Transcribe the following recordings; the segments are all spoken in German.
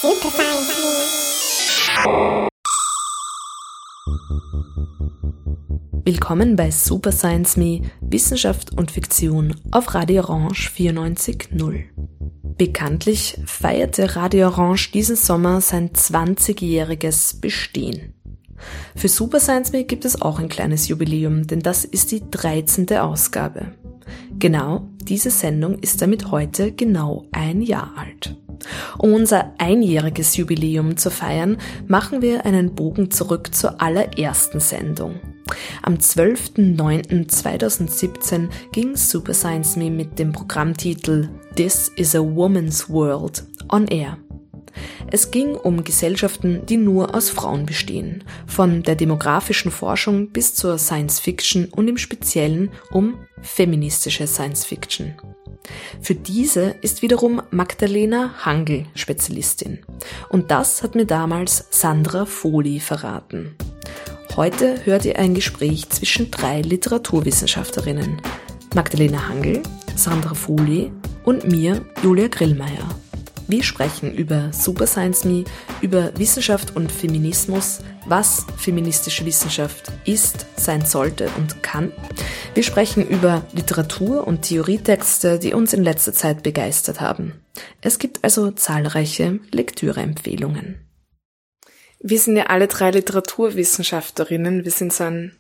Super Science Me. Willkommen bei Super Science Me, Wissenschaft und Fiktion auf Radio Orange 94.0. Bekanntlich feierte Radio Orange diesen Sommer sein 20-jähriges Bestehen. Für Super Science Me gibt es auch ein kleines Jubiläum, denn das ist die 13. Ausgabe. Genau diese Sendung ist damit heute genau ein Jahr alt. Um unser einjähriges Jubiläum zu feiern, machen wir einen Bogen zurück zur allerersten Sendung. Am 12.09.2017 ging Super Science Me mit dem Programmtitel This is a Woman's World on Air. Es ging um Gesellschaften, die nur aus Frauen bestehen, von der demografischen Forschung bis zur Science Fiction und im Speziellen um feministische Science Fiction. Für diese ist wiederum Magdalena Hangl Spezialistin. Und das hat mir damals Sandra Foli verraten. Heute hört ihr ein Gespräch zwischen 3 Literaturwissenschaftlerinnen. Magdalena Hangl, Sandra Foli und mir, Julia Grillmeier. Wir sprechen über Super Science Me, über Wissenschaft und Feminismus, was feministische Wissenschaft ist, sein sollte und kann. Wir sprechen über Literatur und Theorietexte, die uns in letzter Zeit begeistert haben. Es gibt also zahlreiche Lektüreempfehlungen. Wir sind ja alle 3 Literaturwissenschaftlerinnen. Wir sind so ein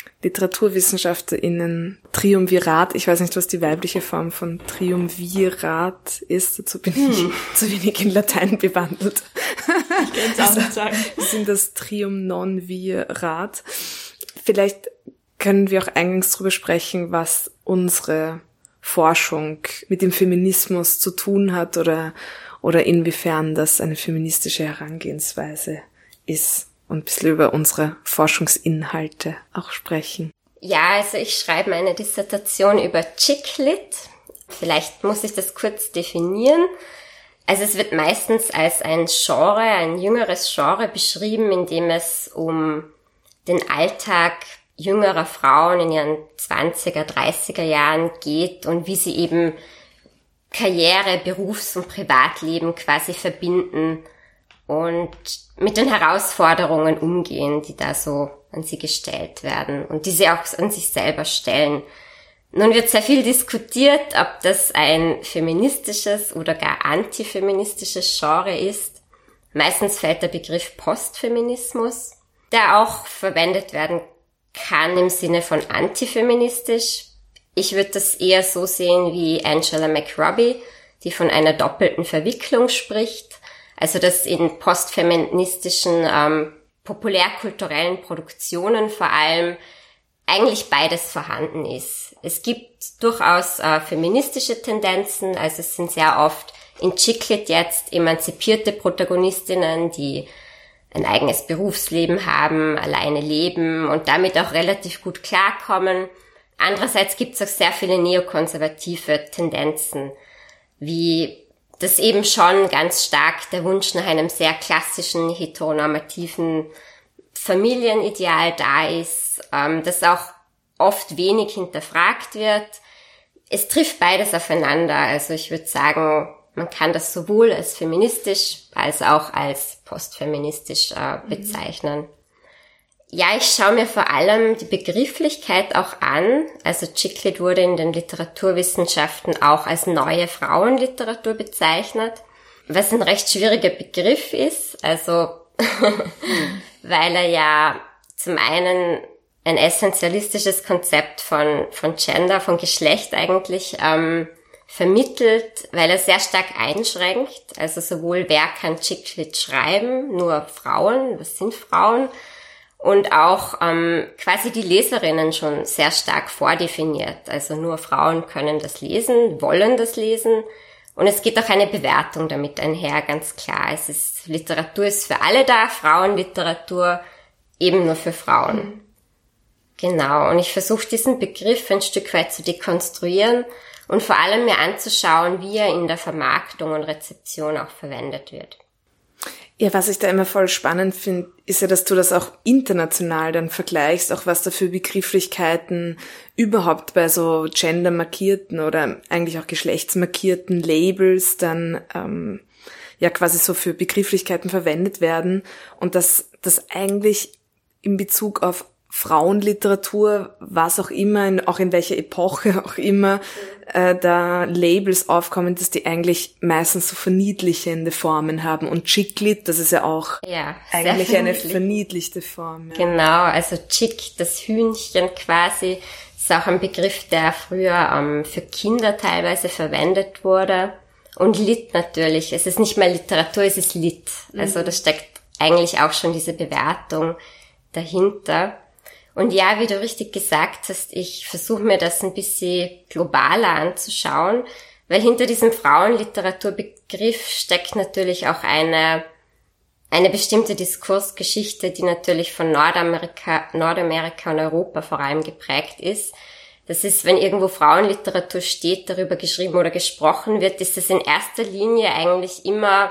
LiteraturwissenschaftlerInnen Triumvirat. Ich weiß nicht, was die weibliche Form von Triumvirat ist. Dazu bin ich zu wenig in Latein bewandelt. Ich kann es auch nicht sagen. Wir sind das Triumnonvirat. Vielleicht können wir auch eingangs darüber sprechen, was unsere Forschung mit dem Feminismus zu tun hat oder inwiefern das eine feministische Herangehensweise ist. Und ein bisschen über unsere Forschungsinhalte auch sprechen. Ja, also ich schreibe meine Dissertation über Chick Lit. Vielleicht muss ich das kurz definieren. Also es wird meistens als ein Genre, ein jüngeres Genre beschrieben, in dem es um den Alltag jüngerer Frauen in ihren 20er, 30er Jahren geht und wie sie eben Karriere, Berufs- und Privatleben quasi verbinden und mit den Herausforderungen umgehen, die da so an sie gestellt werden und die sie auch an sich selber stellen. Nun wird sehr viel diskutiert, ob das ein feministisches oder gar antifeministisches Genre ist. Meistens fällt der Begriff Postfeminismus, der auch verwendet werden kann im Sinne von antifeministisch. Ich würde das eher so sehen wie Angela McRobbie, die von einer doppelten Verwicklung spricht. Also dass in postfeministischen, populärkulturellen Produktionen vor allem eigentlich beides vorhanden ist. Es gibt durchaus feministische Tendenzen, also es sind sehr oft in Chick Lit jetzt emanzipierte Protagonistinnen, die ein eigenes Berufsleben haben, alleine leben und damit auch relativ gut klarkommen. Andererseits gibt es auch sehr viele neokonservative Tendenzen, wie das eben schon ganz stark der Wunsch nach einem sehr klassischen, heteronormativen Familienideal da ist, das auch oft wenig hinterfragt wird. Es trifft beides aufeinander. Also ich würde sagen, man kann das sowohl als feministisch als auch als postfeministisch bezeichnen. Ja, ich schaue mir vor allem die Begrifflichkeit auch an. Also Chick Lit wurde in den Literaturwissenschaften auch als neue Frauenliteratur bezeichnet, was ein recht schwieriger Begriff ist. Also weil er ja zum einen ein essentialistisches Konzept von Gender, von Geschlecht eigentlich vermittelt, weil er sehr stark einschränkt. Also sowohl wer kann Chick Lit schreiben, nur Frauen, was sind Frauen? Und auch quasi die Leserinnen schon sehr stark vordefiniert. Also nur Frauen können das lesen, wollen das lesen. Und es geht auch eine Bewertung damit einher, ganz klar. Literatur ist für alle da, Frauenliteratur eben nur für Frauen. Genau, und ich versuche diesen Begriff ein Stück weit zu dekonstruieren und vor allem mir anzuschauen, wie er in der Vermarktung und Rezeption auch verwendet wird. Ja, was ich da immer voll spannend finde, ist ja, dass du das auch international dann vergleichst, auch was da für Begrifflichkeiten überhaupt bei so gendermarkierten oder eigentlich auch geschlechtsmarkierten Labels dann ja quasi so für Begrifflichkeiten verwendet werden und dass das eigentlich in Bezug auf Frauenliteratur, was auch immer, auch in welcher Epoche auch immer, da Labels aufkommen, dass die eigentlich meistens so verniedlichende Formen haben. Und Chick-Lit, das ist ja auch eigentlich eine verniedlichte Form. Ja. Genau, also Chick, das Hühnchen quasi, ist auch ein Begriff, der früher für Kinder teilweise verwendet wurde. Und Lit natürlich, es ist nicht mehr Literatur, es ist Lit. Also da steckt eigentlich auch schon diese Bewertung dahinter. Und ja, wie du richtig gesagt hast, ich versuche mir das ein bisschen globaler anzuschauen, weil hinter diesem Frauenliteraturbegriff steckt natürlich auch eine bestimmte Diskursgeschichte, die natürlich von Nordamerika und Europa vor allem geprägt ist. Das ist, wenn irgendwo Frauenliteratur steht, darüber geschrieben oder gesprochen wird, ist das in erster Linie eigentlich immer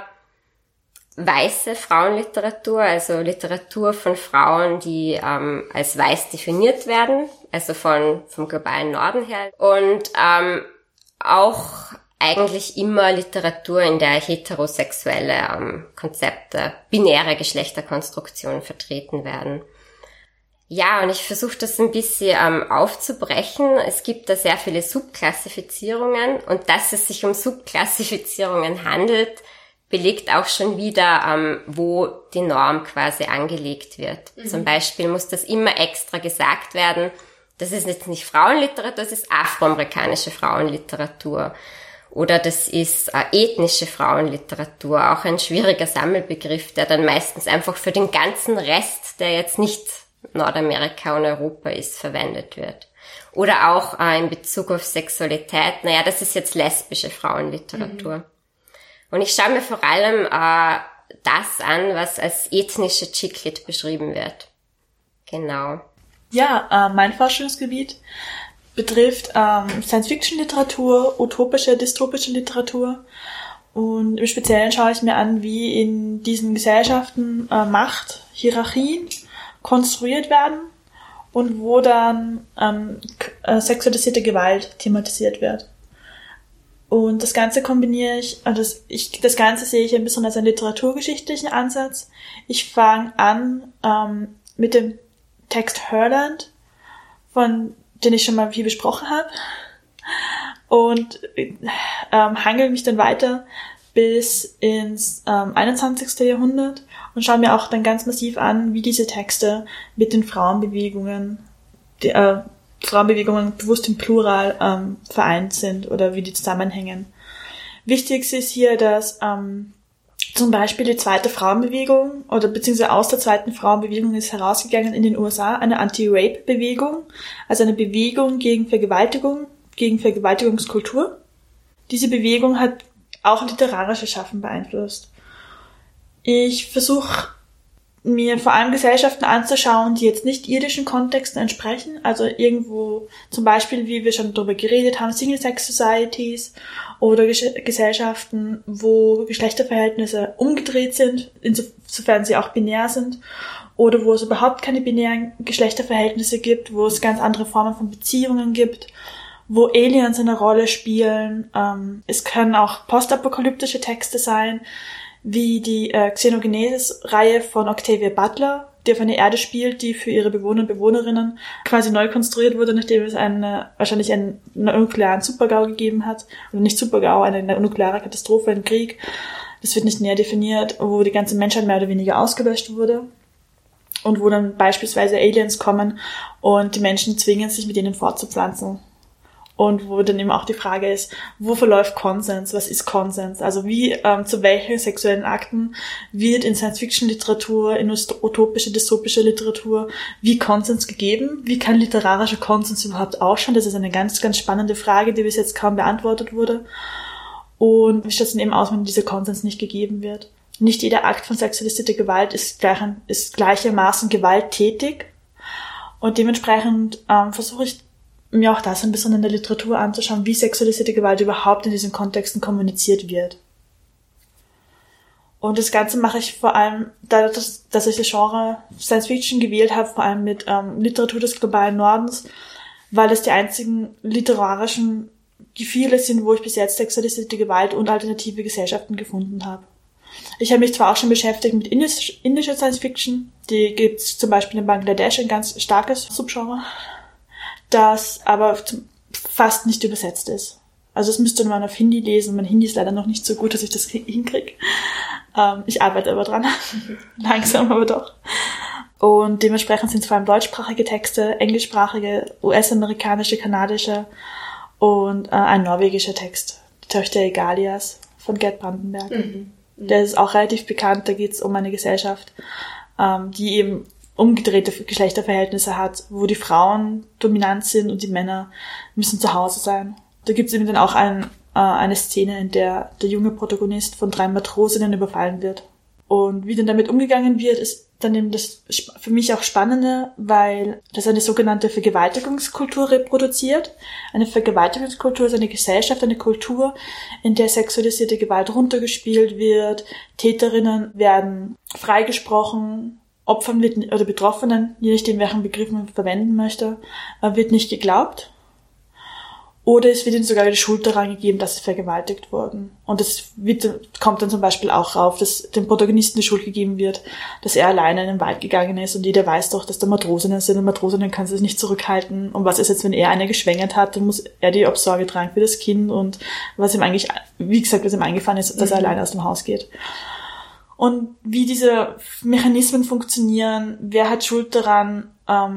weiße Frauenliteratur, also Literatur von Frauen, die als weiß definiert werden, also vom globalen Norden her. Und auch eigentlich immer Literatur, in der heterosexuelle Konzepte, binäre Geschlechterkonstruktionen vertreten werden. Ja, und ich versuche das ein bisschen aufzubrechen. Es gibt da sehr viele Subklassifizierungen und dass es sich um Subklassifizierungen handelt, belegt auch schon wieder, wo die Norm quasi angelegt wird. Zum Beispiel muss das immer extra gesagt werden, das ist jetzt nicht Frauenliteratur, das ist afroamerikanische Frauenliteratur. Oder das ist ethnische Frauenliteratur, auch ein schwieriger Sammelbegriff, der dann meistens einfach für den ganzen Rest, der jetzt nicht Nordamerika und Europa ist, verwendet wird. Oder auch in Bezug auf Sexualität, das ist jetzt lesbische Frauenliteratur. Und ich schaue mir vor allem das an, was als ethnische Chick-Lit beschrieben wird. Genau. Ja, mein Forschungsgebiet betrifft Science-Fiction-Literatur, utopische, dystopische Literatur. Und im Speziellen schaue ich mir an, wie in diesen Gesellschaften Macht, Hierarchien konstruiert werden und wo dann sexualisierte Gewalt thematisiert wird. Und das Ganze kombiniere ich, das Ganze sehe ich ein bisschen als einen literaturgeschichtlichen Ansatz. Ich fange an mit dem Text Herland, von den ich schon mal viel besprochen habe, und hangel mich dann weiter bis ins 21. Jahrhundert und schaue mir auch dann ganz massiv an, wie diese Texte mit den Frauenbewegungen bewusst im Plural vereint sind oder wie die zusammenhängen. Wichtig ist hier, dass zum Beispiel die zweite Frauenbewegung oder beziehungsweise aus der zweiten Frauenbewegung ist herausgegangen in den USA eine Anti-Rape-Bewegung, also eine Bewegung gegen Vergewaltigung, gegen Vergewaltigungskultur. Diese Bewegung hat auch literarische Schaffen beeinflusst. Ich versuche mir vor allem Gesellschaften anzuschauen, die jetzt nicht irdischen Kontexten entsprechen, also irgendwo zum Beispiel, wie wir schon darüber geredet haben, Single-Sex-Societies oder Gesellschaften, wo Geschlechterverhältnisse umgedreht sind, insofern sie auch binär sind, oder wo es überhaupt keine binären Geschlechterverhältnisse gibt, wo es ganz andere Formen von Beziehungen gibt, wo Aliens eine Rolle spielen. Es können auch postapokalyptische Texte sein, wie die Xenogenesis-Reihe von Octavia Butler, die auf einer Erde spielt, die für ihre Bewohner und Bewohnerinnen quasi neu konstruiert wurde, nachdem es wahrscheinlich einen nuklearen Supergau gegeben hat. Oder nicht Supergau, eine nukleare Katastrophe, ein Krieg. Das wird nicht näher definiert, wo die ganze Menschheit mehr oder weniger ausgelöscht wurde. Und wo dann beispielsweise Aliens kommen und die Menschen zwingen, sich mit ihnen fortzupflanzen. Und wo dann eben auch die Frage ist, wo verläuft Konsens? Was ist Konsens? Also wie, zu welchen sexuellen Akten wird in Science-Fiction-Literatur, in utopische, dystopische Literatur, wie Konsens gegeben? Wie kann literarischer Konsens überhaupt ausschauen? Das ist eine ganz, ganz spannende Frage, die bis jetzt kaum beantwortet wurde. Und wie schaut es denn eben aus, wenn dieser Konsens nicht gegeben wird? Nicht jeder Akt von sexualisierter Gewalt ist gleichermaßen gewalttätig. Und dementsprechend versuche ich mir auch das ein bisschen in der Literatur anzuschauen, wie sexualisierte Gewalt überhaupt in diesen Kontexten kommuniziert wird. Und das Ganze mache ich vor allem, dadurch, dass ich das Genre Science Fiction gewählt habe, vor allem mit Literatur des globalen Nordens, weil es die einzigen literarischen Gefilde sind, wo ich bis jetzt sexualisierte Gewalt und alternative Gesellschaften gefunden habe. Ich habe mich zwar auch schon beschäftigt mit indischer Science Fiction, die gibt's zum Beispiel in Bangladesch, ein ganz starkes Subgenre, das aber fast nicht übersetzt ist. Also das müsste man auf Hindi lesen. Mein Hindi ist leider noch nicht so gut, dass ich das hinkriege. Ich arbeite aber dran. Langsam, aber doch. Und dementsprechend sind es vor allem deutschsprachige Texte, englischsprachige, US-amerikanische, kanadische und ein norwegischer Text. Die Töchter Egalias von Gerd Brandenberg. Der ist auch relativ bekannt. Da geht es um eine Gesellschaft, die eben umgedrehte Geschlechterverhältnisse hat, wo die Frauen dominant sind und die Männer müssen zu Hause sein. Da gibt es eben dann auch eine Szene, in der der junge Protagonist von 3 Matrosinnen überfallen wird. Und wie dann damit umgegangen wird, ist dann eben das für mich auch Spannende, weil das eine sogenannte Vergewaltigungskultur reproduziert. Eine Vergewaltigungskultur ist eine Gesellschaft, eine Kultur, in der sexualisierte Gewalt runtergespielt wird, Täterinnen werden freigesprochen, Opfern oder Betroffenen, je nachdem welchen Begriff man verwenden möchte, wird nicht geglaubt. Oder es wird ihnen sogar die Schuld daran gegeben, dass sie vergewaltigt wurden. Und das kommt dann zum Beispiel auch rauf, dass dem Protagonisten die Schuld gegeben wird, dass er alleine in den Wald gegangen ist und jeder weiß doch, dass da Matrosinnen sind und Matrosinnen kann sich nicht zurückhalten. Und was ist jetzt, wenn er eine geschwängert hat, dann muss er die Obsorge tragen für das Kind und was ihm eigentlich, wie gesagt, was ihm eingefallen ist, dass er alleine aus dem Haus geht. Und wie diese Mechanismen funktionieren, wer hat Schuld daran,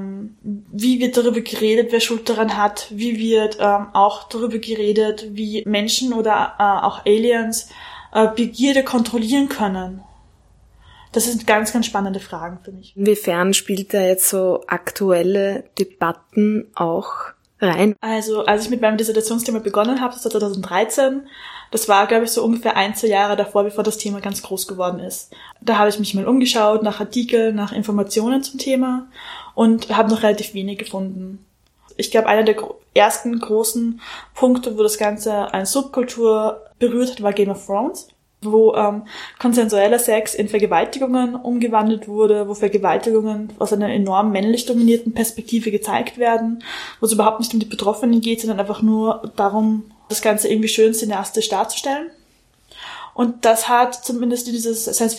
wie wird darüber geredet, wer Schuld daran hat, wie wird auch darüber geredet, wie Menschen oder auch Aliens Begierde kontrollieren können. Das sind ganz, ganz spannende Fragen für mich. Inwiefern spielt da jetzt so aktuelle Debatten auch rein? Also, als ich mit meinem Dissertationsthema begonnen habe, das war 2013, das war, glaube ich, so ungefähr 1-2 Jahre davor, bevor das Thema ganz groß geworden ist. Da habe ich mich mal umgeschaut nach Artikeln, nach Informationen zum Thema und habe noch relativ wenig gefunden. Ich glaube, einer der ersten großen Punkte, wo das Ganze eine Subkultur berührt hat, war Game of Thrones, wo konsensueller Sex in Vergewaltigungen umgewandelt wurde, wo Vergewaltigungen aus einer enorm männlich dominierten Perspektive gezeigt werden, wo es überhaupt nicht um die Betroffenen geht, sondern einfach nur darum, das Ganze irgendwie schön cineastisch darzustellen. Und das hat zumindest in dieser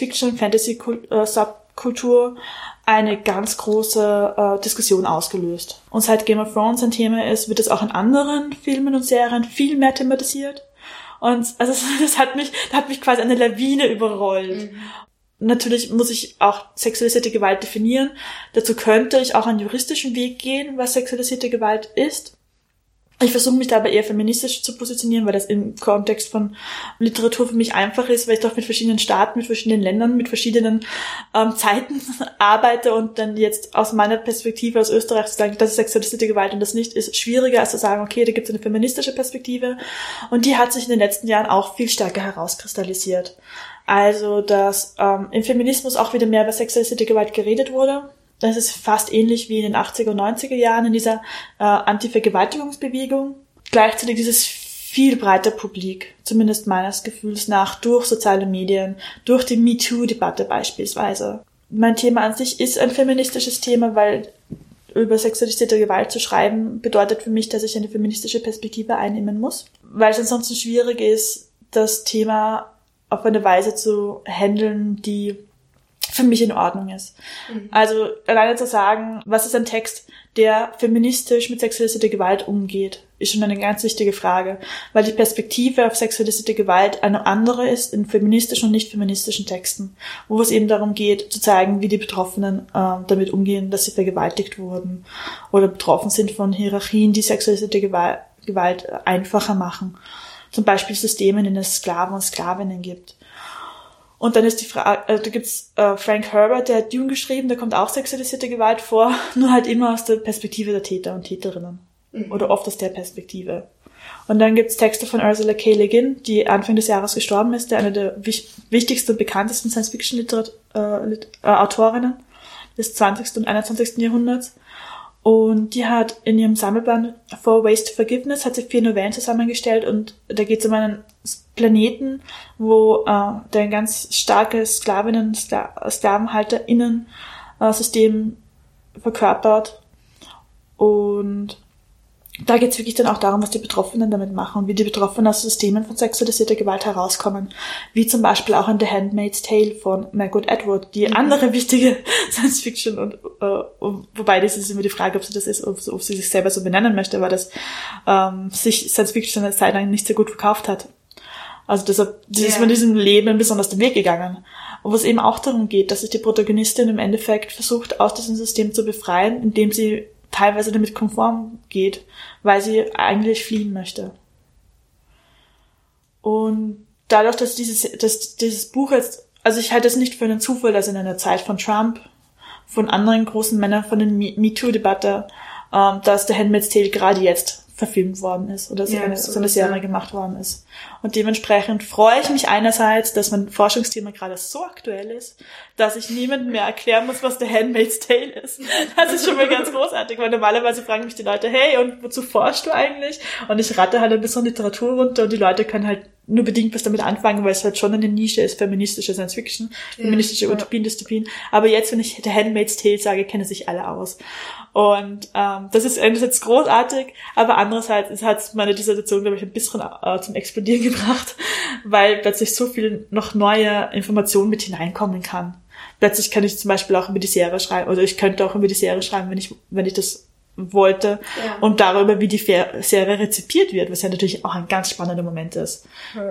Science-Fiction-Fantasy-Subkultur eine ganz große Diskussion ausgelöst. Und seit Game of Thrones ein Thema ist, wird es auch in anderen Filmen und Serien viel mehr thematisiert. Und also da hat mich quasi eine Lawine überrollt. Natürlich muss ich auch sexualisierte Gewalt definieren. Dazu könnte ich auch einen juristischen Weg gehen, was sexualisierte Gewalt ist. Ich versuche mich dabei eher feministisch zu positionieren, weil das im Kontext von Literatur für mich einfach ist, weil ich doch mit verschiedenen Staaten, mit verschiedenen Ländern, mit verschiedenen Zeiten arbeite und dann jetzt aus meiner Perspektive aus Österreich zu sagen, das ist sexualisierte Gewalt und das nicht, ist schwieriger als zu sagen, okay, da gibt es eine feministische Perspektive und die hat sich in den letzten Jahren auch viel stärker herauskristallisiert. Also, dass im Feminismus auch wieder mehr über sexualisierte Gewalt geredet wurde. Das ist fast ähnlich wie in den 80er und 90er Jahren in dieser Anti-Vergewaltigungsbewegung. Gleichzeitig dieses viel breiter Publik, zumindest meines Gefühls nach, durch soziale Medien, durch die MeToo-Debatte beispielsweise. Mein Thema an sich ist ein feministisches Thema, weil über sexualisierte Gewalt zu schreiben bedeutet für mich, dass ich eine feministische Perspektive einnehmen muss, weil es ansonsten schwierig ist, das Thema auf eine Weise zu handeln, die für mich in Ordnung ist. Also alleine zu sagen, was ist ein Text, der feministisch mit sexualisierter Gewalt umgeht, ist schon eine ganz wichtige Frage, weil die Perspektive auf sexualisierte Gewalt eine andere ist in feministischen und nicht feministischen Texten, wo es eben darum geht, zu zeigen, wie die Betroffenen damit umgehen, dass sie vergewaltigt wurden oder betroffen sind von Hierarchien, die sexualisierte Gewalt einfacher machen. Zum Beispiel Systeme, in denen es Sklaven und Sklavinnen gibt. Und dann ist die Frage, da gibt's Frank Herbert, der hat Dune geschrieben, da kommt auch sexualisierte Gewalt vor, nur halt immer aus der Perspektive der Täter und Täterinnen. Oder oft aus der Perspektive. Und dann gibt's Texte von Ursula K. Le Guin, die Anfang des Jahres gestorben ist, der eine der wichtigsten und bekanntesten Science-Fiction-Autorinnen des 20. und 21. Jahrhunderts. Und die hat in ihrem Sammelband 4 Ways to Forgiveness hat sie 4 Novellen zusammengestellt und da geht es um einen Planeten, wo der ein ganz starkes SklavenhalterInnen-System verkörpert und da geht es wirklich dann auch darum, was die Betroffenen damit machen und wie die Betroffenen aus Systemen von sexualisierter Gewalt herauskommen. Wie zum Beispiel auch in The Handmaid's Tale von Margaret Atwood, die andere wichtige Science-Fiction und wobei das ist immer die Frage, ob sie das ist, ob sie sich selber so benennen möchte, weil das sich Science-Fiction eine Zeit lang nicht sehr gut verkauft hat. Also deshalb ist man diesem Leben ein bisschen aus dem Weg gegangen. Und wo es eben auch darum geht, dass sich die Protagonistin im Endeffekt versucht, aus diesem System zu befreien, indem sie teilweise damit konform geht, weil sie eigentlich fliehen möchte. Und dadurch, dass dieses Buch jetzt, also ich halte es nicht für einen Zufall, dass in einer Zeit von Trump, von anderen großen Männern, von der MeToo-Debatte, dass The Handmaid's Tale gerade jetzt verfilmt worden ist oder so eine Serie gemacht worden ist. Und dementsprechend freue ich mich einerseits, dass mein Forschungsthema gerade so aktuell ist, dass ich niemandem mehr erklären muss, was The Handmaid's Tale ist. Das ist schon mal ganz großartig, weil normalerweise fragen mich die Leute, hey, und wozu forschst du eigentlich? Und ich ratte halt ein bisschen Literatur runter und die Leute können halt nur bedingt was damit anfangen, weil es halt schon eine Nische ist, feministische Science-Fiction, feministische Utopien, Dystopien. Aber jetzt, wenn ich The Handmaid's Tale sage, kennen sich alle aus. Und das ist einerseits großartig, aber andererseits hat meine Dissertation, glaube ich, ein bisschen zum Explodieren gebracht, weil plötzlich so viel noch neue Informationen mit hineinkommen kann. Plötzlich kann ich zum Beispiel auch über die Serie schreiben, oder ich könnte auch über die Serie schreiben, wenn ich das wollte, und darüber, wie die Serie rezipiert wird, was ja natürlich auch ein ganz spannender Moment ist.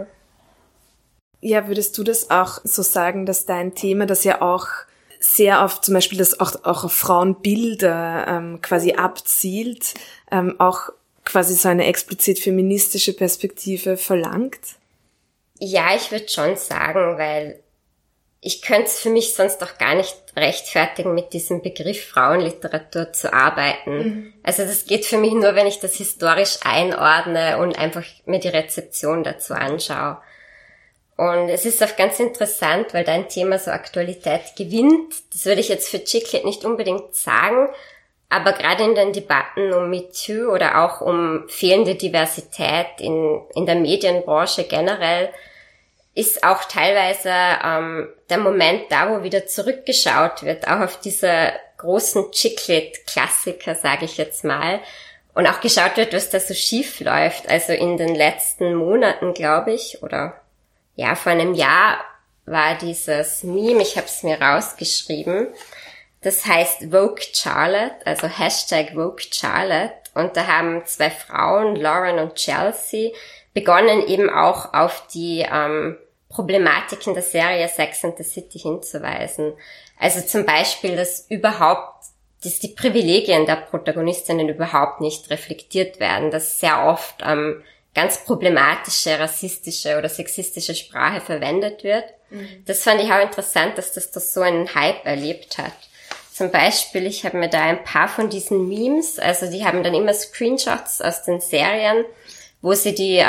Ja, würdest du das auch so sagen, dass dein Thema, das ja auch sehr auf zum Beispiel das auch auf Frauenbilder quasi abzielt, auch quasi so eine explizit feministische Perspektive verlangt? Ja, ich würde schon sagen, weil ich könnte es für mich sonst doch gar nicht rechtfertigen, mit diesem Begriff Frauenliteratur zu arbeiten. Also das geht für mich nur, wenn ich das historisch einordne und einfach mir die Rezeption dazu anschaue. Und es ist auch ganz interessant, weil dein Thema so Aktualität gewinnt. Das würde ich jetzt für Chick Lit nicht unbedingt sagen, aber gerade in den Debatten um MeToo oder auch um fehlende Diversität in der Medienbranche generell ist auch teilweise der Moment da, wo wieder zurückgeschaut wird, auch auf diese großen Chick Lit-Klassiker, sage ich jetzt mal, und auch geschaut wird, was da so schief läuft. Also in den letzten Monaten, glaube ich, oder ja, vor einem Jahr war dieses Meme, ich habe es mir rausgeschrieben, das heißt Vogue Charlotte, also Hashtag Vogue Charlotte, und da haben 2 Frauen, Lauren und Chelsea, begonnen eben auch auf die Problematiken der Serie Sex and the City hinzuweisen. Also zum Beispiel, dass die Privilegien der Protagonistinnen überhaupt nicht reflektiert werden, dass sehr oft ganz problematische, rassistische oder sexistische Sprache verwendet wird. Das fand ich auch interessant, dass das so einen Hype erlebt hat. Zum Beispiel, ich habe mir da ein paar von diesen Memes, also die haben dann immer Screenshots aus den Serien, wo sie die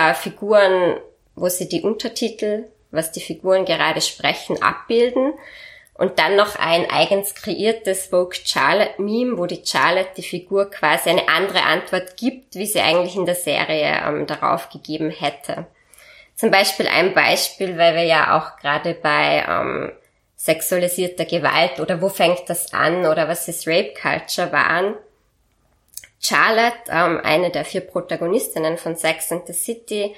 die Untertitel, was die Figuren gerade sprechen, abbilden. Und dann noch ein eigens kreiertes Vogue Charlotte Meme, wo die Charlotte, die Figur, quasi eine andere Antwort gibt, wie sie eigentlich in der Serie darauf gegeben hätte. Zum Beispiel weil wir ja auch gerade bei sexualisierter Gewalt oder wo fängt das an oder was ist Rape Culture waren. Charlotte, eine der 4 Protagonistinnen von Sex and the City,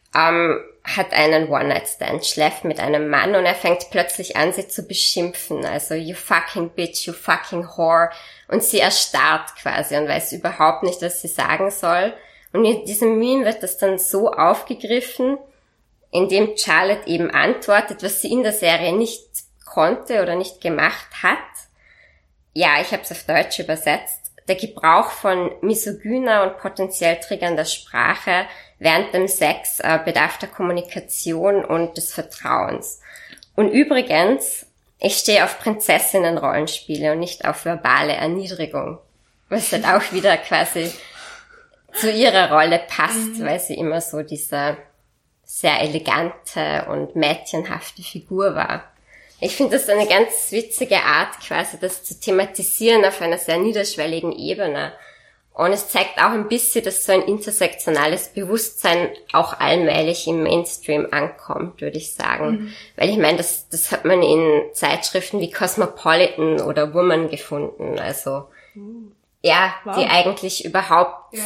hat einen One-Night-Stand, schläft mit einem Mann und er fängt plötzlich an, sie zu beschimpfen. Also, you fucking bitch, you fucking whore. Und sie erstarrt quasi und weiß überhaupt nicht, was sie sagen soll. Und in diesem Meme wird das dann so aufgegriffen, indem Charlotte eben antwortet, was sie in der Serie nicht konnte oder nicht gemacht hat. Ja, ich habe es auf Deutsch übersetzt. Der Gebrauch von misogyner und potenziell triggernder Sprache während dem Sex bedarf der Kommunikation und des Vertrauens. Und übrigens, ich stehe auf Prinzessinnen-Rollenspiele und nicht auf verbale Erniedrigung, was halt auch wieder quasi zu ihrer Rolle passt, weil sie immer so diese sehr elegante und mädchenhafte Figur war. Ich finde das eine ganz witzige Art, quasi das zu thematisieren auf einer sehr niederschwelligen Ebene. Und es zeigt auch ein bisschen, dass so ein intersektionales Bewusstsein auch allmählich im Mainstream ankommt, würde ich sagen. Weil ich meine, das hat man in Zeitschriften wie Cosmopolitan oder Woman gefunden. Also, ja, wow. Die eigentlich überhaupt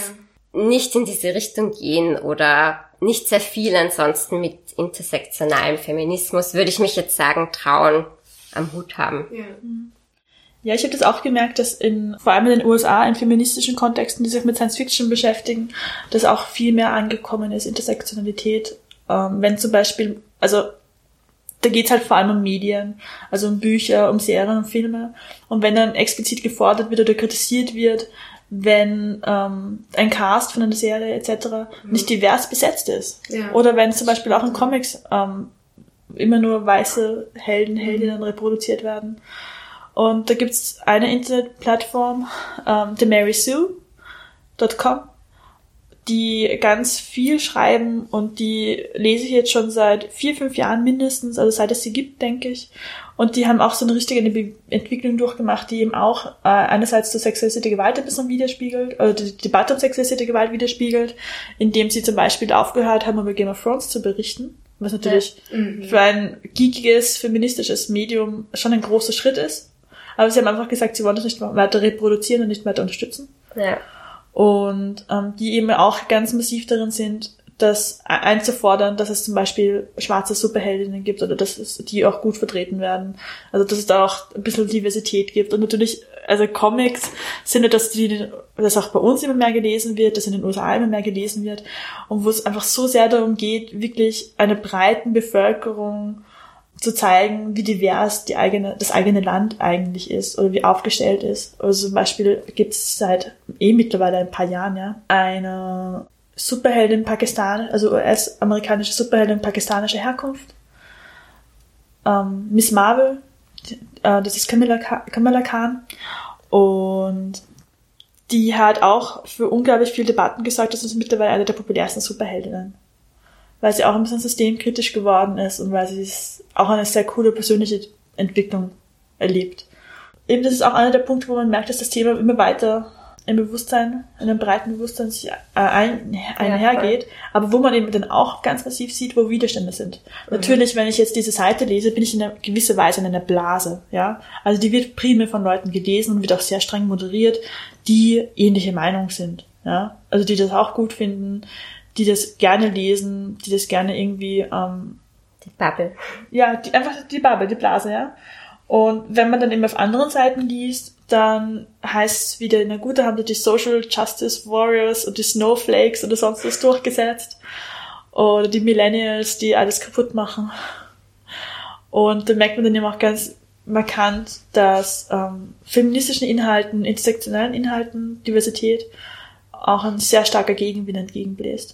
nicht in diese Richtung gehen oder nicht sehr viel ansonsten mit intersektionalem Feminismus, würde ich mich jetzt sagen, trauen, am Hut haben. Ja, ich habe das auch gemerkt, dass vor allem in den USA, in feministischen Kontexten, die sich mit Science Fiction beschäftigen, dass auch viel mehr angekommen ist, Intersektionalität. Wenn zum Beispiel, also da geht's halt vor allem um Medien, also um Bücher, um Serien, um Filme. Und wenn dann explizit gefordert wird oder kritisiert wird, wenn ein Cast von einer Serie etc. nicht divers besetzt ist. Ja. Oder wenn zum Beispiel auch in Comics immer nur weiße Helden, Heldinnen reproduziert werden. Und da gibt's eine Internetplattform, themarysue.com, die ganz viel schreiben und die lese ich jetzt schon seit 4-5 Jahren mindestens, also seit es sie gibt, denke ich. Und die haben auch so eine richtige Entwicklung durchgemacht, die eben auch einerseits die sexualisierte Gewalt ein bisschen widerspiegelt, oder die Debatte um sexualisierte Gewalt widerspiegelt, indem sie zum Beispiel aufgehört haben, über Game of Thrones zu berichten, was natürlich für ein geekiges, feministisches Medium schon ein großer Schritt ist. Aber sie haben einfach gesagt, sie wollen das nicht weiter reproduzieren und nicht weiter unterstützen. Ja. Und die eben auch ganz massiv darin sind, das einzufordern, dass es zum Beispiel schwarze Superheldinnen gibt oder dass die auch gut vertreten werden. Also dass es da auch ein bisschen Diversität gibt. Und natürlich, also Comics sind ja, dass auch bei uns immer mehr gelesen wird, dass in den USA immer mehr gelesen wird. Und wo es einfach so sehr darum geht, wirklich einer breiten Bevölkerung zu zeigen, wie divers das eigene Land eigentlich ist oder wie aufgestellt ist. Also zum Beispiel gibt es seit mittlerweile ein paar Jahren eine Superheldin Pakistan, also US-amerikanische Superheldin pakistanischer Herkunft, Miss Marvel, das ist Kamala Khan, und die hat auch für unglaublich viele Debatten gesorgt. Das ist mittlerweile eine der populärsten Superheldinnen, weil sie auch ein bisschen systemkritisch geworden ist und weil sie auch eine sehr coole persönliche Entwicklung erlebt. Eben das ist auch einer der Punkte, wo man merkt, dass das Thema immer weiter im Bewusstsein, in einem breiten Bewusstsein sich einhergeht, aber wo man eben dann auch ganz massiv sieht, wo Widerstände sind. Natürlich, wenn ich jetzt diese Seite lese, bin ich in einer gewisser Weise in einer Blase, ja. Also die wird primär von Leuten gelesen und wird auch sehr streng moderiert, die ähnliche Meinung sind, ja. Also die das auch gut finden, die das gerne lesen, die das gerne irgendwie, die Bubble. Ja, einfach die Bubble, die Blase, ja. Und wenn man dann eben auf anderen Seiten liest, dann heißt es wieder, na gut, da haben die Social Justice Warriors und die Snowflakes oder sonst was durchgesetzt. Oder die Millennials, die alles kaputt machen. Und da merkt man dann eben auch ganz markant, dass feministischen Inhalten, intersektionellen Inhalten, Diversität auch ein sehr starker Gegenwind entgegenbläst.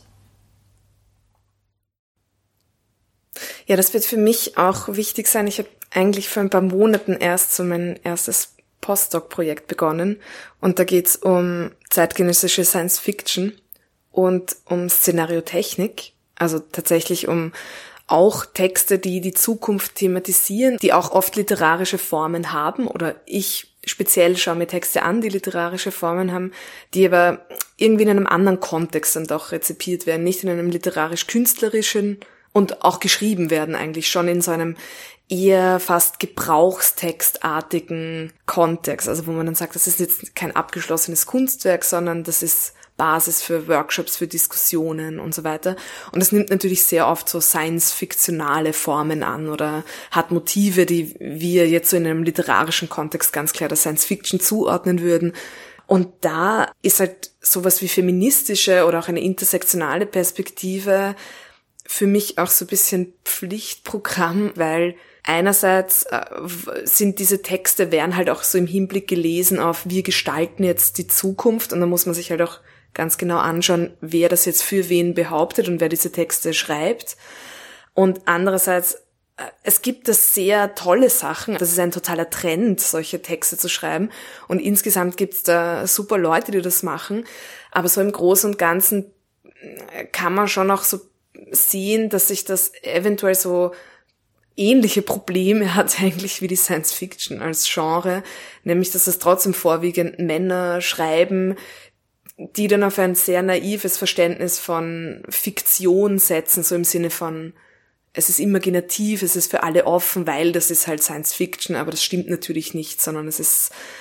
Ja, das wird für mich auch wichtig sein. Ich habe eigentlich vor ein paar Monaten erst so mein erstes Postdoc-Projekt begonnen und da geht's um zeitgenössische Science-Fiction und um Szenariotechnik, also tatsächlich um auch Texte, die die Zukunft thematisieren, die auch oft literarische Formen haben, oder ich speziell schaue mir Texte an, die literarische Formen haben, die aber irgendwie in einem anderen Kontext dann doch rezipiert werden, nicht in einem literarisch-künstlerischen und auch geschrieben werden eigentlich schon in so einem eher fast gebrauchstextartigen Kontext, also wo man dann sagt, das ist jetzt kein abgeschlossenes Kunstwerk, sondern das ist Basis für Workshops, für Diskussionen und so weiter. Und es nimmt natürlich sehr oft so science-fiktionale Formen an oder hat Motive, die wir jetzt so in einem literarischen Kontext ganz klar der Science-Fiction zuordnen würden. Und da ist halt sowas wie feministische oder auch eine intersektionale Perspektive für mich auch so ein bisschen Pflichtprogramm, weil einerseits sind diese Texte, werden halt auch so im Hinblick gelesen auf, wir gestalten jetzt die Zukunft, und da muss man sich halt auch ganz genau anschauen, wer das jetzt für wen behauptet und wer diese Texte schreibt. Und andererseits, es gibt da sehr tolle Sachen, das ist ein totaler Trend, solche Texte zu schreiben, und insgesamt gibt's da super Leute, die das machen, aber so im Großen und Ganzen kann man schon auch so sehen, dass sich das eventuell so ähnliche Probleme hat eigentlich wie die Science Fiction als Genre, nämlich dass es trotzdem vorwiegend Männer schreiben, die dann auf ein sehr naives Verständnis von Fiktion setzen, so im Sinne von, es ist imaginativ, es ist für alle offen, weil das ist halt Science Fiction, aber das stimmt natürlich nicht, sondern es ist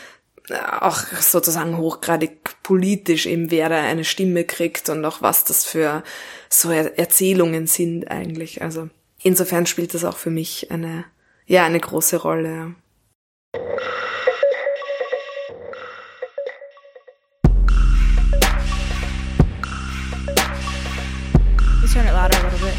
auch sozusagen hochgradig politisch eben, wer da eine Stimme kriegt und auch was das für so Erzählungen sind eigentlich. Also insofern spielt das auch für mich eine große Rolle. Turn it louder a little bit.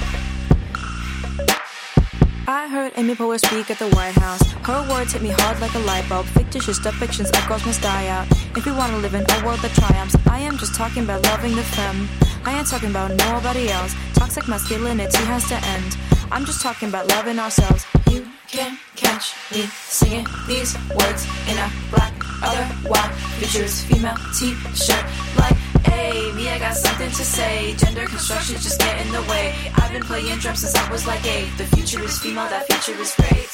I heard Amy Poehler speak at the White House. Her words hit me hard like a light bulb. Fictitious depictions of girls must die out. If we want to live in a world that triumphs, I am just talking about loving the femme. I ain't talking about nobody else. Toxic masculinity has to end. I'm just talking about loving ourselves. You can catch me singing these words in a black otherwise features female t-shirt like, hey, me, I got something to say. Gender construction just get in the way. I've been playing drums since I was like 8. The future is female, that future is great.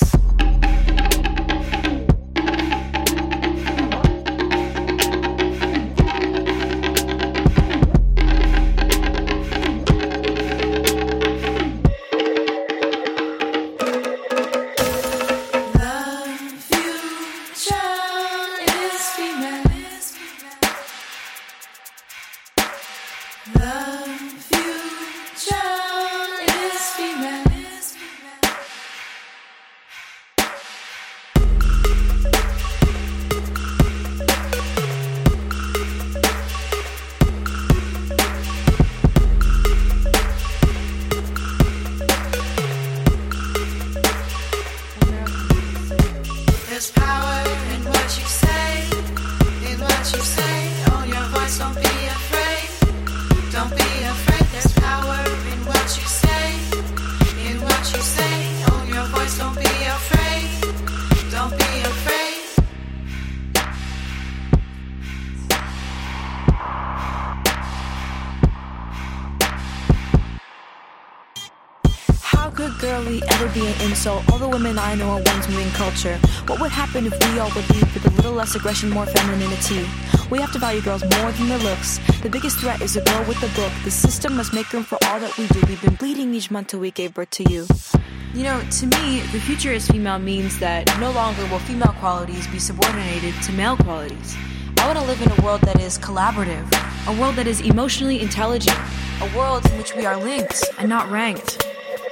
Girly ever be an insult? All the women I know are ones moving culture. What would happen if we all believed with a little less aggression, more femininity? We have to value girls more than their looks. The biggest threat is a girl with a book. The system must make room for all that we do. We've been bleeding each month till we gave birth to you. You know, to me, the future is female means that no longer will female qualities be subordinated to male qualities. I want to live in a world that is collaborative, a world that is emotionally intelligent, a world in which we are linked and not ranked.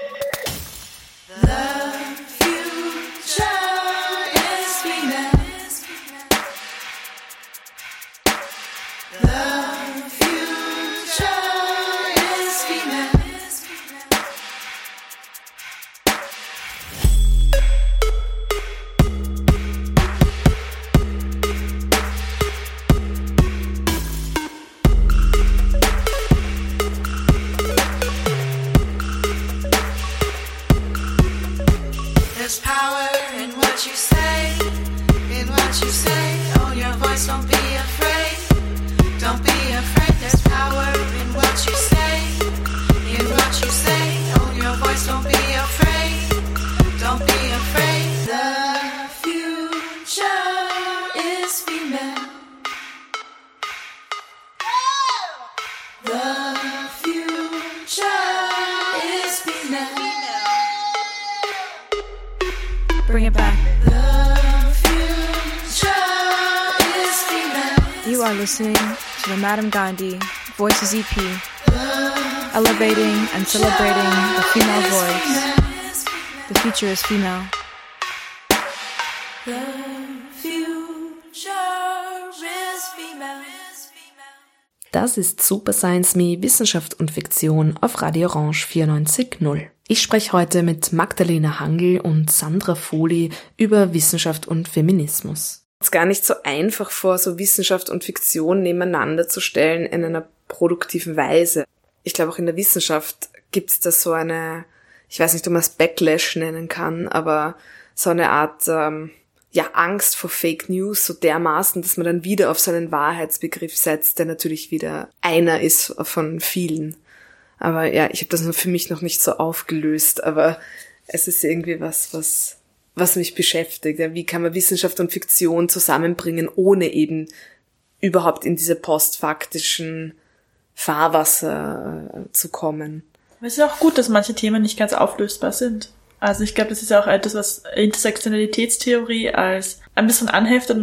The future is female. The future is female. There's power in what you say, in what you say. Own your voice, don't be afraid. Don't be afraid. There's power in what you say, in what you say. Own your voice, don't be afraid. Don't be afraid. The future is female. The future is female. Bring it back. The future is female. You are listening to the Madame Gandhi Voices EP, elevating and celebrating the female voice. The future is female. The future is female. Das ist Super Science Me, Wissenschaft und Fiktion auf Radio Orange 94.0. Ich spreche heute mit Magdalena Hangl und Sandra Foley über Wissenschaft und Feminismus. Es ist gar nicht so einfach vor, so Wissenschaft und Fiktion nebeneinander zu stellen in einer produktiven Weise. Ich glaube, auch in der Wissenschaft gibt es da so eine, ich weiß nicht, ob man es Backlash nennen kann, aber so eine Art Angst vor Fake News, so dermaßen, dass man dann wieder auf so einen Wahrheitsbegriff setzt, der natürlich wieder einer ist von vielen. Aber ja, ich habe das für mich noch nicht so aufgelöst, aber es ist irgendwie was mich beschäftigt. Ja, wie kann man Wissenschaft und Fiktion zusammenbringen, ohne eben überhaupt in diese postfaktischen Fahrwasser zu kommen? Es ist auch gut, dass manche Themen nicht ganz auflösbar sind. Also ich glaube, das ist ja auch etwas, was Intersektionalitätstheorie als ein bisschen anheftet und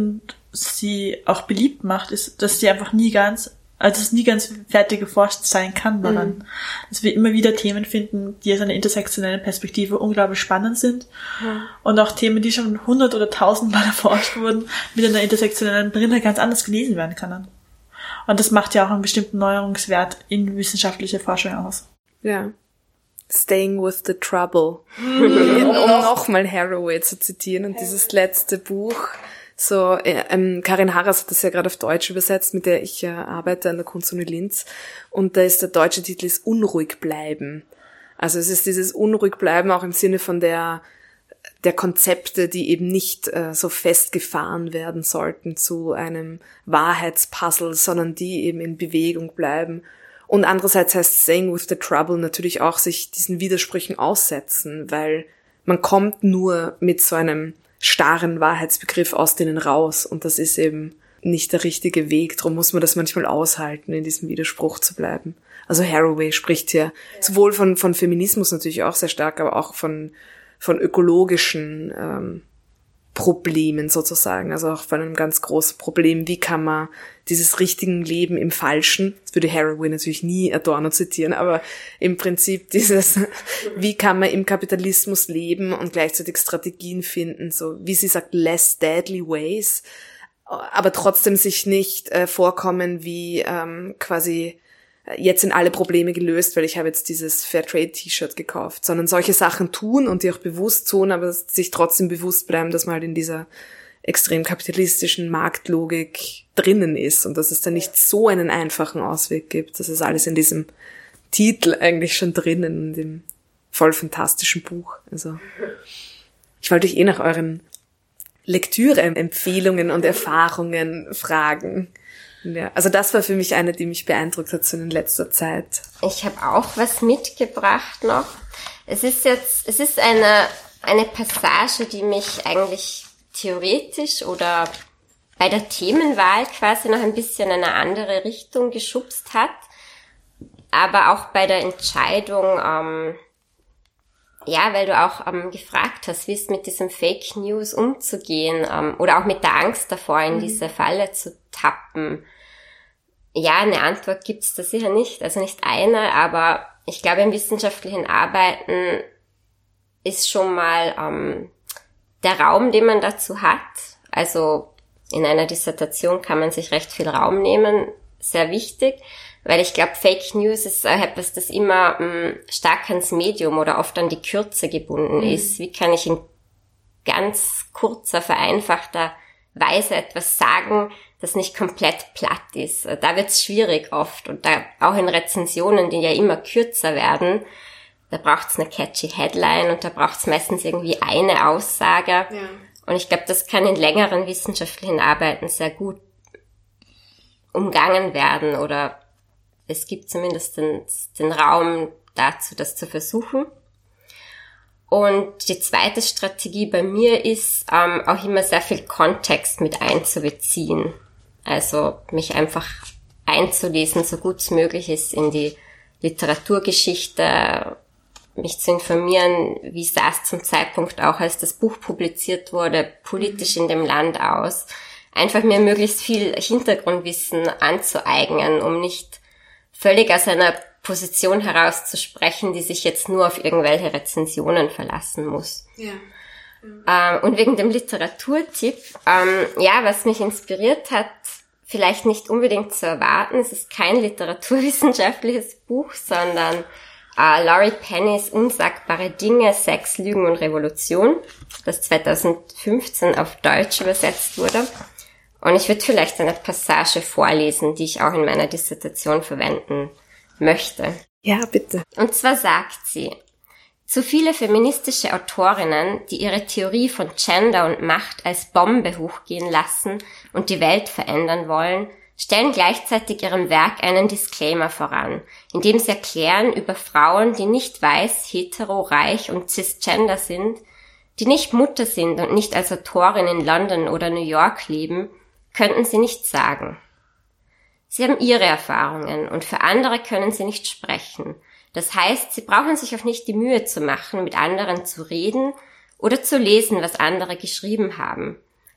sie auch beliebt macht, ist, dass sie einfach nie ganz fertig geforscht sein kann daran. Dass wir immer wieder Themen finden, die aus einer intersektionellen Perspektive unglaublich spannend sind. Und auch Themen, die schon 100 oder 1000 Mal erforscht wurden, mit einer intersektionellen Brille ganz anders gelesen werden können. Und das macht ja auch einen bestimmten Neuerungswert in wissenschaftlicher Forschung aus. Ja. Staying with the trouble. Um nochmal Haraway zu zitieren und dieses letzte Buch. So, Karin Harras hat das ja gerade auf Deutsch übersetzt, mit der ich arbeite an der Kunstuni Linz. Und da ist der deutsche Titel ist Unruhig bleiben. Also es ist dieses Unruhig bleiben auch im Sinne von der Konzepte, die eben nicht so festgefahren werden sollten zu einem Wahrheitspuzzle, sondern die eben in Bewegung bleiben. Und andererseits heißt Staying with the Trouble natürlich auch sich diesen Widersprüchen aussetzen, weil man kommt nur mit so einem starren Wahrheitsbegriff aus denen raus und das ist eben nicht der richtige Weg. Darum muss man das manchmal aushalten, in diesem Widerspruch zu bleiben. Also Haraway spricht hier sowohl von Feminismus natürlich auch sehr stark, aber auch von ökologischen Problemen sozusagen, also auch von einem ganz großen Problem. Wie kann man dieses richtigen Leben im Falschen, das würde Haraway natürlich nie Adorno zitieren, aber im Prinzip wie kann man im Kapitalismus leben und gleichzeitig Strategien finden, so wie sie sagt, less deadly ways, aber trotzdem sich nicht vorkommen wie quasi jetzt sind alle Probleme gelöst, weil ich habe jetzt dieses Fairtrade-T-Shirt gekauft, sondern solche Sachen tun und die auch bewusst tun, aber sich trotzdem bewusst bleiben, dass man halt in dieser extrem kapitalistischen Marktlogik drinnen ist und dass es da nicht so einen einfachen Ausweg gibt. Das ist alles in diesem Titel eigentlich schon drinnen, in dem voll fantastischen Buch. Also ich wollte euch nach euren Lektüre-Empfehlungen und Erfahrungen fragen. Ja, also das war für mich eine, die mich beeindruckt hat so in letzter Zeit. Ich habe auch was mitgebracht noch. Es ist eine Passage, die mich eigentlich theoretisch oder bei der Themenwahl quasi noch ein bisschen in eine andere Richtung geschubst hat. Aber auch bei der Entscheidung, weil du auch gefragt hast, wie es mit diesem Fake News umzugehen oder auch mit der Angst davor, in diese Falle zu tappen. Ja, eine Antwort gibt's da sicher nicht, also nicht eine, aber ich glaube, im wissenschaftlichen Arbeiten ist schon mal der Raum, den man dazu hat, also in einer Dissertation kann man sich recht viel Raum nehmen, sehr wichtig, weil ich glaube, Fake News ist etwas, das immer stark ans Medium oder oft an die Kürze gebunden ist. Wie kann ich in ganz kurzer, vereinfachter Weise etwas sagen, das nicht komplett platt ist? Da wird's schwierig oft und da auch in Rezensionen, die ja immer kürzer werden, da braucht's eine catchy Headline und da braucht's meistens irgendwie eine Aussage. Ja. Und ich glaube, das kann in längeren wissenschaftlichen Arbeiten sehr gut umgangen werden oder es gibt zumindest den Raum dazu, das zu versuchen. Und die zweite Strategie bei mir ist, auch immer sehr viel Kontext mit einzubeziehen. Also mich einfach einzulesen, so gut es möglich ist, in die Literaturgeschichte, mich zu informieren, wie sah es zum Zeitpunkt auch, als das Buch publiziert wurde, politisch in dem Land aus. Einfach mir möglichst viel Hintergrundwissen anzueignen, um nicht völlig aus einer Position herauszusprechen, die sich jetzt nur auf irgendwelche Rezensionen verlassen muss. Ja. Und wegen dem Literaturtipp, was mich inspiriert hat, vielleicht nicht unbedingt zu erwarten, es ist kein literaturwissenschaftliches Buch, sondern Laurie Pennys Unsagbare Dinge, Sex, Lügen und Revolution, das 2015 auf Deutsch übersetzt wurde. Und ich würde vielleicht eine Passage vorlesen, die ich auch in meiner Dissertation verwenden möchte. Ja, bitte. Und zwar sagt sie: Zu viele feministische Autorinnen, die ihre Theorie von Gender und Macht als Bombe hochgehen lassen und die Welt verändern wollen, stellen gleichzeitig ihrem Werk einen Disclaimer voran, indem sie erklären, über Frauen, die nicht weiß, hetero, reich und cisgender sind, die nicht Mutter sind und nicht als Autorin in London oder New York leben, könnten sie nichts sagen. Sie haben ihre Erfahrungen und für andere können sie nicht sprechen. Das heißt, sie brauchen sich auch nicht die Mühe zu machen, mit anderen zu reden oder zu lesen, was andere geschrieben haben.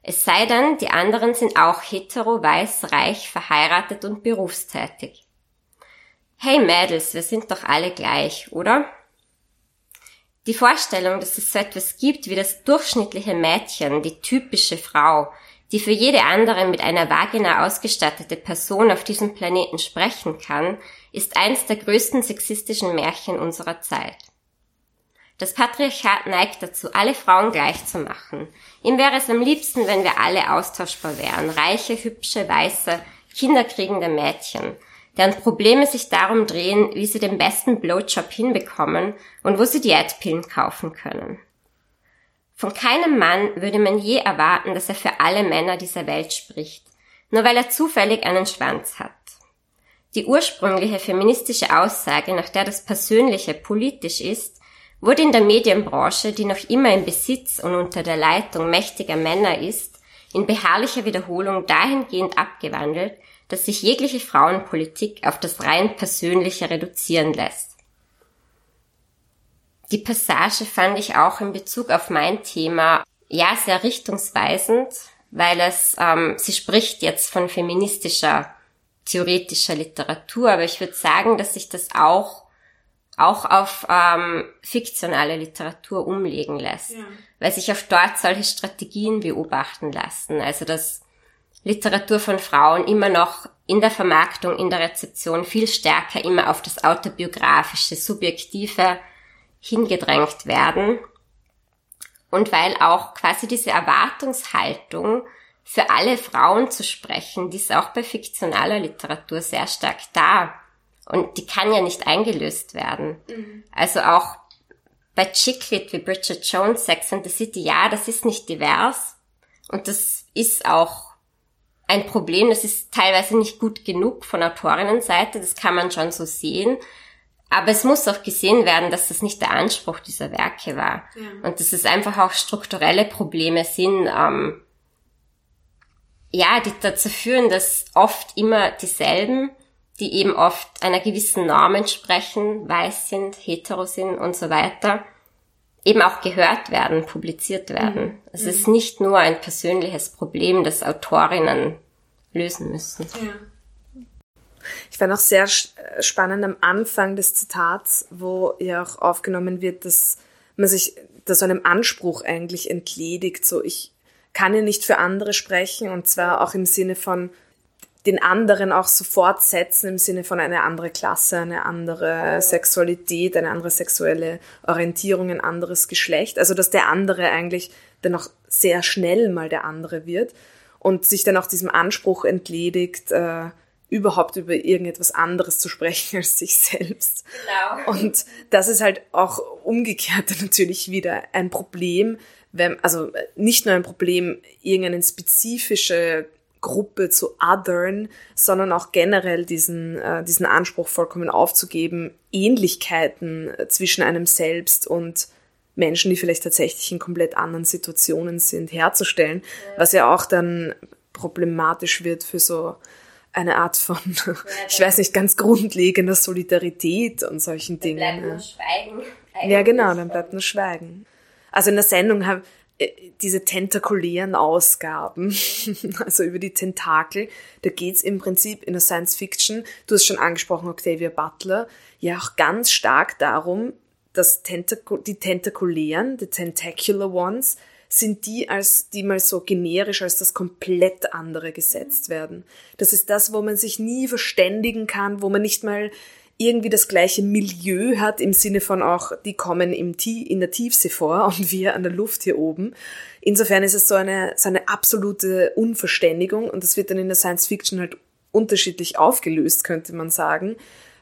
Es sei denn, die anderen sind auch hetero, weiß, reich, verheiratet und berufstätig. Hey Mädels, wir sind doch alle gleich, oder? Die Vorstellung, dass es so etwas gibt wie das durchschnittliche Mädchen, die typische Frau, die für jede andere mit einer Vagina ausgestattete Person auf diesem Planeten sprechen kann, ist eins der größten sexistischen Märchen unserer Zeit. Das Patriarchat neigt dazu, alle Frauen gleich zu machen. Ihm wäre es am liebsten, wenn wir alle austauschbar wären, reiche, hübsche, weiße, kinderkriegende Mädchen, deren Probleme sich darum drehen, wie sie den besten Blowjob hinbekommen und wo sie Diätpillen kaufen können. Von keinem Mann würde man je erwarten, dass er für alle Männer dieser Welt spricht, nur weil er zufällig einen Schwanz hat. Die ursprüngliche feministische Aussage, nach der das Persönliche politisch ist, wurde in der Medienbranche, die noch immer im Besitz und unter der Leitung mächtiger Männer ist, in beharrlicher Wiederholung dahingehend abgewandelt, dass sich jegliche Frauenpolitik auf das rein Persönliche reduzieren lässt. Die Passage fand ich auch in Bezug auf mein Thema sehr richtungsweisend, weil sie spricht jetzt von feministischer, theoretischer Literatur, aber ich würde sagen, dass sich das auch auf fiktionale Literatur umlegen lässt, weil sich auch dort solche Strategien beobachten lassen. Also dass Literatur von Frauen immer noch in der Vermarktung, in der Rezeption viel stärker immer auf das autobiografische, subjektive hingedrängt werden. Und weil auch quasi diese Erwartungshaltung, für alle Frauen zu sprechen, die ist auch bei fiktionaler Literatur sehr stark da. Und die kann ja nicht eingelöst werden. Also auch bei Chick-Lit wie Bridget Jones, Sex and the City, das ist nicht divers. Und das ist auch ein Problem, das ist teilweise nicht gut genug von Autorinnenseite, das kann man schon so sehen. Aber es muss auch gesehen werden, dass das nicht der Anspruch dieser Werke war. Ja. Und dass es einfach auch strukturelle Probleme sind, die dazu führen, dass oft immer dieselben, die eben oft einer gewissen Norm entsprechen, weiß sind, hetero sind und so weiter, eben auch gehört werden, publiziert werden. Es ist nicht nur ein persönliches Problem, das Autorinnen lösen müssen. Ja. Ich fand auch sehr spannend am Anfang des Zitats, wo ja auch aufgenommen wird, dass man sich da so einem Anspruch eigentlich entledigt, so ich kann ja nicht für andere sprechen und zwar auch im Sinne von den anderen auch sofort setzen, im Sinne von eine andere Klasse, eine andere Sexualität, eine andere sexuelle Orientierung, ein anderes Geschlecht. Also dass der andere eigentlich dann auch sehr schnell mal der andere wird und sich dann auch diesem Anspruch entledigt, überhaupt über irgendetwas anderes zu sprechen als sich selbst. Genau. Und das ist halt auch umgekehrt natürlich wieder ein Problem, also nicht nur ein Problem, irgendeine spezifische Gruppe zu othern, sondern auch generell diesen Anspruch vollkommen aufzugeben, Ähnlichkeiten zwischen einem selbst und Menschen, die vielleicht tatsächlich in komplett anderen Situationen sind, herzustellen, was ja auch dann problematisch wird für so eine Art von, ich weiß nicht, ganz grundlegender Solidarität und solchen Dingen. Dann bleibt nur Schweigen. Eigentlich. Ja, genau, dann bleibt nur Schweigen. Also in der Sendung haben diese tentakulären Ausgaben, also über die Tentakel, da geht's im Prinzip in der Science Fiction, du hast schon angesprochen, Octavia Butler, ja auch ganz stark darum, dass die tentakulären, die tentacular ones, sind die mal so generisch als das komplett andere gesetzt werden. Das ist das, wo man sich nie verständigen kann, wo man nicht mal irgendwie das gleiche Milieu hat, im Sinne von auch, die kommen in der Tiefsee vor und wir an der Luft hier oben. Insofern ist es so eine absolute Unverständigung und das wird dann in der Science Fiction halt unterschiedlich aufgelöst, könnte man sagen.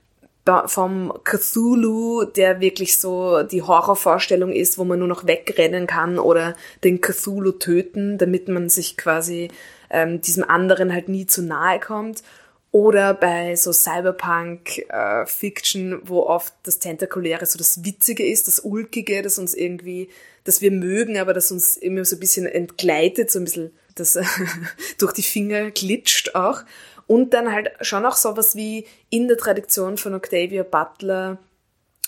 Vom Cthulhu, der wirklich so die Horrorvorstellung ist, wo man nur noch wegrennen kann oder den Cthulhu töten, damit man sich quasi diesem anderen halt nie zu nahe kommt. Oder bei so Cyberpunk-Fiction, wo oft das Tentakuläre so das Witzige ist, das Ulkige, das uns irgendwie, das wir mögen, aber das uns immer so ein bisschen entgleitet, so ein bisschen das durch die Finger glitscht auch. Und dann halt schon auch sowas wie in der Tradition von Octavia Butler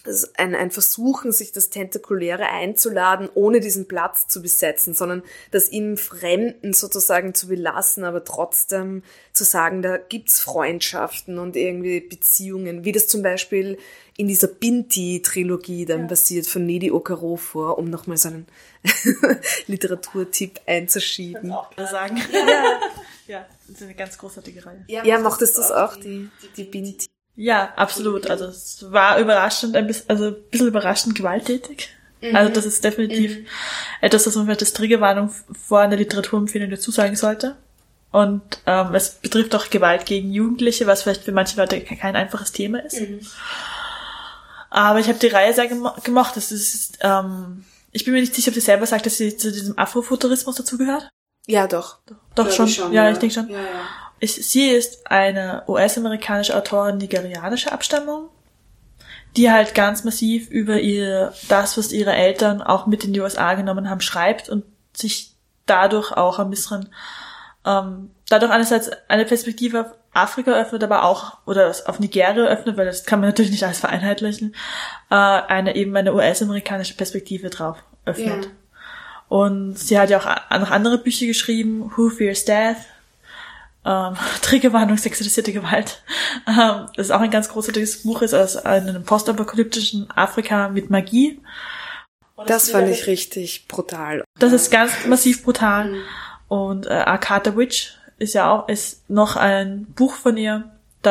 also ein Versuchen, sich das Tentakuläre einzuladen, ohne diesen Platz zu besetzen, sondern das im Fremden sozusagen zu belassen, aber trotzdem zu sagen, da gibt's Freundschaften und irgendwie Beziehungen, wie das zum Beispiel in dieser Binti-Trilogie dann passiert von Nedi Okarofur, um nochmal so einen Literaturtipp einzuschieben. Das auch sagen. Ja, das ist eine ganz großartige Reihe. Ja, mochtest du das auch, die Binti? Ja, absolut. Also es war überraschend, ein bisschen überraschend gewalttätig. Also das ist definitiv etwas, das man vielleicht als Triggerwarnung vor einer Literaturempfehlung dazu sagen sollte. Und es betrifft auch Gewalt gegen Jugendliche, was vielleicht für manche Leute kein einfaches Thema ist. Aber ich habe die Reihe sehr gemocht. Das ist, ich bin mir nicht sicher, ob sie selber sagt, dass sie zu diesem Afrofuturismus dazugehört. Ja, doch. Doch schon. Ja, ich denke schon. Ja. Sie ist eine US-amerikanische Autorin nigerianischer Abstammung, die halt ganz massiv über das, was ihre Eltern auch mit in die USA genommen haben, schreibt und sich dadurch auch ein bisschen, dadurch einerseits eine Perspektive auf Afrika öffnet, aber auch, oder auf Nigeria öffnet, weil das kann man natürlich nicht alles vereinheitlichen, eine US-amerikanische Perspektive drauf öffnet. Ja. Und sie hat ja auch noch andere Bücher geschrieben, Who Fears Death, Triggerwarnung, sexualisierte Gewalt. Das ist auch ein ganz großartiges Buch, ist aus einem postapokalyptischen Afrika mit Magie. Das fand ich richtig brutal. Das ist ganz massiv brutal. Und Akata Witch ist noch ein Buch von ihr,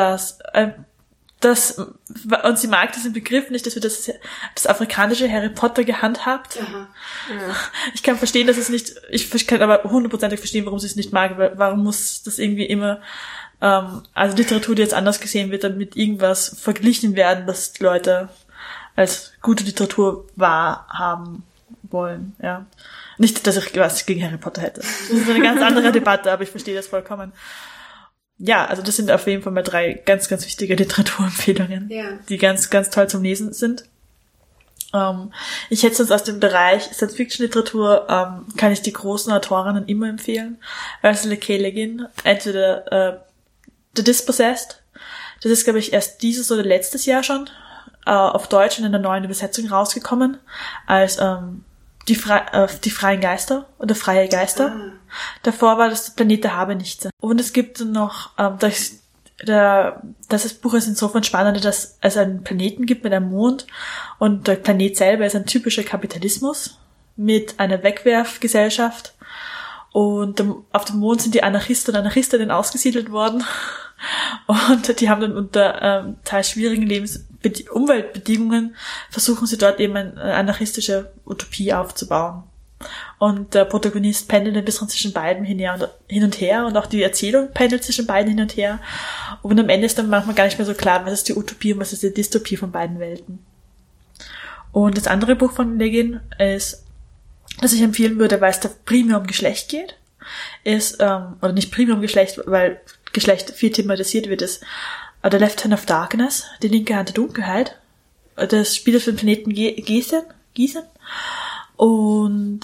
und sie mag diesen Begriff nicht, dass wir das afrikanische Harry Potter gehandhabt. Aha. Ja. Ich kann verstehen, dass ich kann aber 100%ig verstehen, warum sie es nicht mag, weil warum muss das irgendwie immer, also Literatur, die jetzt anders gesehen wird, dann mit irgendwas verglichen werden, das die Leute als gute Literatur wahrhaben wollen, ja. Nicht, dass ich was gegen Harry Potter hätte. Das ist eine ganz andere Debatte, aber ich verstehe das vollkommen. Ja, also das sind auf jeden Fall mal 3 ganz, ganz wichtige Literaturempfehlungen, die ganz, ganz toll zum Lesen sind. Ich hätte sonst aus dem Bereich Science-Fiction-Literatur, kann ich die großen Autorinnen immer empfehlen. Ursula K. Le Guin, entweder The Dispossessed, das ist, glaube ich, erst dieses oder letztes Jahr schon auf Deutsch in einer neuen Übersetzung rausgekommen, als die freien Geister oder freie Geister. Davor war das Planet der Habenichtse. Und es gibt noch, das Buch ist insofern spannend, dass es einen Planeten gibt mit einem Mond und der Planet selber ist ein typischer Kapitalismus mit einer Wegwerfgesellschaft und auf dem Mond sind die Anarchisten und Anarchistinnen ausgesiedelt worden und die haben dann unter teils schwierigen Umweltbedingungen versuchen sie dort eben eine anarchistische Utopie aufzubauen. Und der Protagonist pendelt ein bisschen zwischen beiden hin und her und auch die Erzählung pendelt zwischen beiden hin und her. Und am Ende ist dann manchmal gar nicht mehr so klar, was ist die Utopie und was ist die Dystopie von beiden Welten. Und das andere Buch von Le Guin ist, das ich empfehlen würde, weil es da primär um Geschlecht geht, ist, oder nicht primär um Geschlecht, weil Geschlecht viel thematisiert wird, ist The Left Hand of Darkness, die linke Hand der Dunkelheit. Das spielt auf dem Planeten Gießen. Und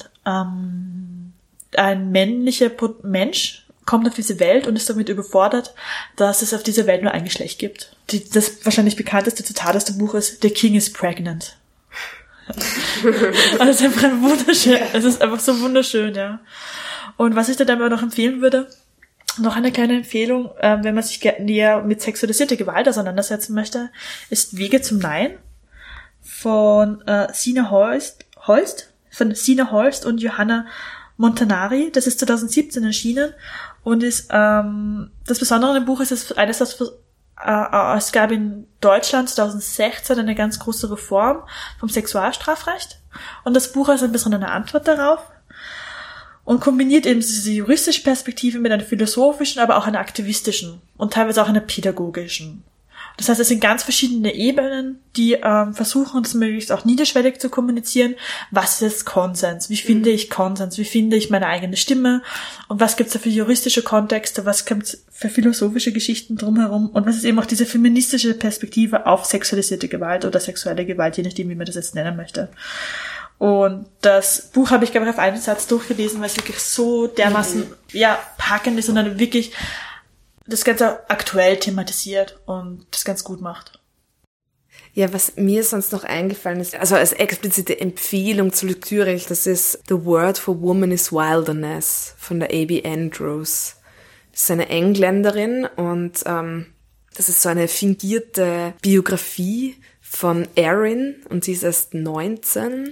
ein männlicher Mensch kommt auf diese Welt und ist damit überfordert, dass es auf dieser Welt nur ein Geschlecht gibt. Das wahrscheinlich bekannteste Zitat aus dem Buch ist, The King is pregnant. Und das ist einfach wunderschön. Es ist einfach so wunderschön, ja. Und was ich da dann aber noch empfehlen würde, noch eine kleine Empfehlung, wenn man sich näher mit sexualisierter Gewalt auseinandersetzen möchte, ist Wege zum Nein von Sina Holst und Johanna Montanari. Das ist 2017 erschienen und ist das Besondere an dem Buch ist, es gab in Deutschland 2016 eine ganz große Reform vom Sexualstrafrecht und das Buch ist ein bisschen eine Antwort darauf und kombiniert eben diese juristische Perspektive mit einer philosophischen, aber auch einer aktivistischen und teilweise auch einer pädagogischen. Das heißt, es sind ganz verschiedene Ebenen, die versuchen, das möglichst auch niederschwellig zu kommunizieren. Was ist Konsens? Wie finde ich Konsens? Wie finde ich meine eigene Stimme? Und was gibt's da für juristische Kontexte? Was gibt's für philosophische Geschichten drumherum? Und was ist eben auch diese feministische Perspektive auf sexualisierte Gewalt oder sexuelle Gewalt, je nachdem, wie man das jetzt nennen möchte. Und das Buch habe ich, glaube ich, auf einen Satz durchgelesen, weil es wirklich so dermaßen packend ist und dann wirklich das Ganze aktuell thematisiert und das ganz gut macht. Ja, was mir sonst noch eingefallen ist, also als explizite Empfehlung zur Lektüre, das ist The Word for Woman is Wilderness von der A.B. Andrews. Das ist eine Engländerin und das ist so eine fingierte Biografie von Erin und sie ist erst 19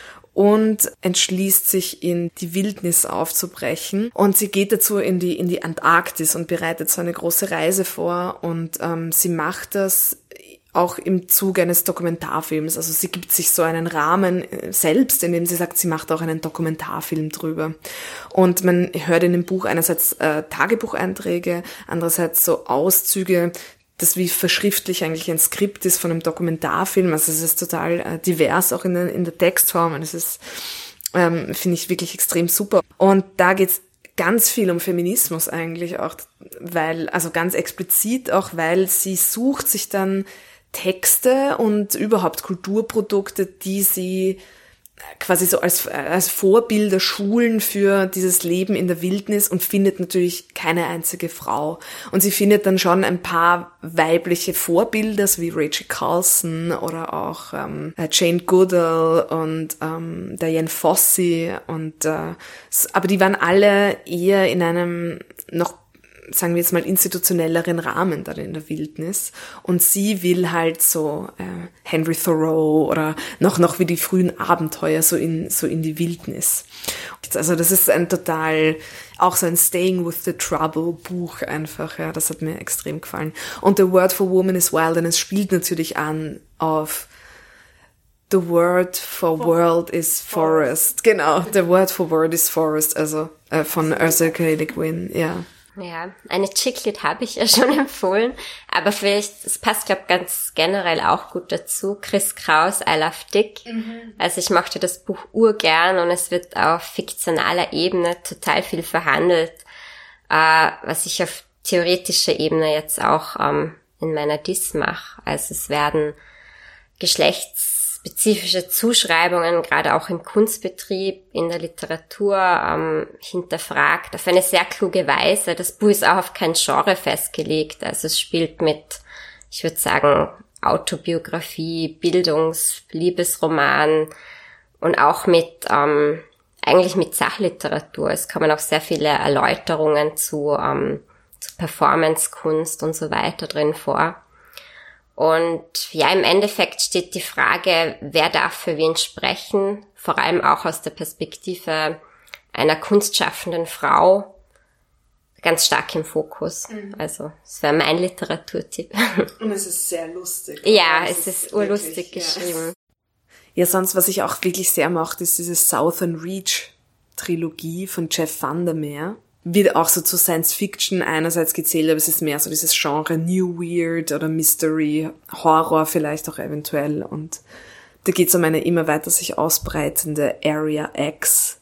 und entschließt sich, in die Wildnis aufzubrechen. Und sie geht dazu in die Antarktis und bereitet so eine große Reise vor. Und sie macht das auch im Zuge eines Dokumentarfilms. Also sie gibt sich so einen Rahmen selbst, indem sie sagt, sie macht auch einen Dokumentarfilm drüber. Und man hört in dem Buch einerseits Tagebucheinträge, andererseits so Auszüge, das wie verschriftlich eigentlich ein Skript ist von einem Dokumentarfilm. Also es ist total divers, auch in der Textform. Und es ist, finde ich, wirklich extrem super. Und da geht's ganz viel um Feminismus eigentlich auch, also ganz explizit auch, weil sie sucht sich dann Texte und überhaupt Kulturprodukte, die sie quasi so als Vorbilder schulen für dieses Leben in der Wildnis und findet natürlich keine einzige Frau. Und sie findet dann schon ein paar weibliche Vorbilder, so wie Rachel Carson oder auch Jane Goodall und Diane Fossey und aber die waren alle eher in einem noch, sagen wir jetzt mal, institutionelleren Rahmen dann in der Wildnis. Und sie will halt so Henry Thoreau oder noch wie die frühen Abenteuer so in die Wildnis. Also das ist auch so ein Staying with the Trouble Buch einfach, ja, das hat mir extrem gefallen. Und The Word for Woman is Wilderness spielt natürlich an auf The Word for World is Forest. Genau, The Word for World is Forest, also von Ursula K. Le Guin, ja. Ja, eine Chick-Lit habe ich ja schon empfohlen, aber vielleicht, es passt, glaube ich, ganz generell auch gut dazu. Chris Kraus, I Love Dick. Also ich mochte das Buch urgern und es wird auf fiktionaler Ebene total viel verhandelt, was ich auf theoretischer Ebene jetzt auch in meiner Dis mache. Also es werden geschlechtsspezifische Zuschreibungen, gerade auch im Kunstbetrieb, in der Literatur, hinterfragt, auf eine sehr kluge Weise. Das Buch ist auch auf kein Genre festgelegt. Also es spielt mit, ich würde sagen, Autobiografie, Liebesroman und auch eigentlich mit Sachliteratur. Es kommen auch sehr viele Erläuterungen zu Performancekunst und so weiter drin vor. Und ja, im Endeffekt steht die Frage, wer darf für wen sprechen, vor allem auch aus der Perspektive einer kunstschaffenden Frau, ganz stark im Fokus. Also, das wäre mein Literaturtipp. Und es ist sehr lustig. Ja, es ist urlustig geschrieben. Ja, sonst, was ich auch wirklich sehr mochte, ist diese Southern Reach Trilogie von Jeff Vandermeer. Wird auch so zu Science Fiction einerseits gezählt, aber es ist mehr so dieses Genre New Weird oder Mystery, Horror vielleicht auch eventuell. Und da geht es um eine immer weiter sich ausbreitende Area X.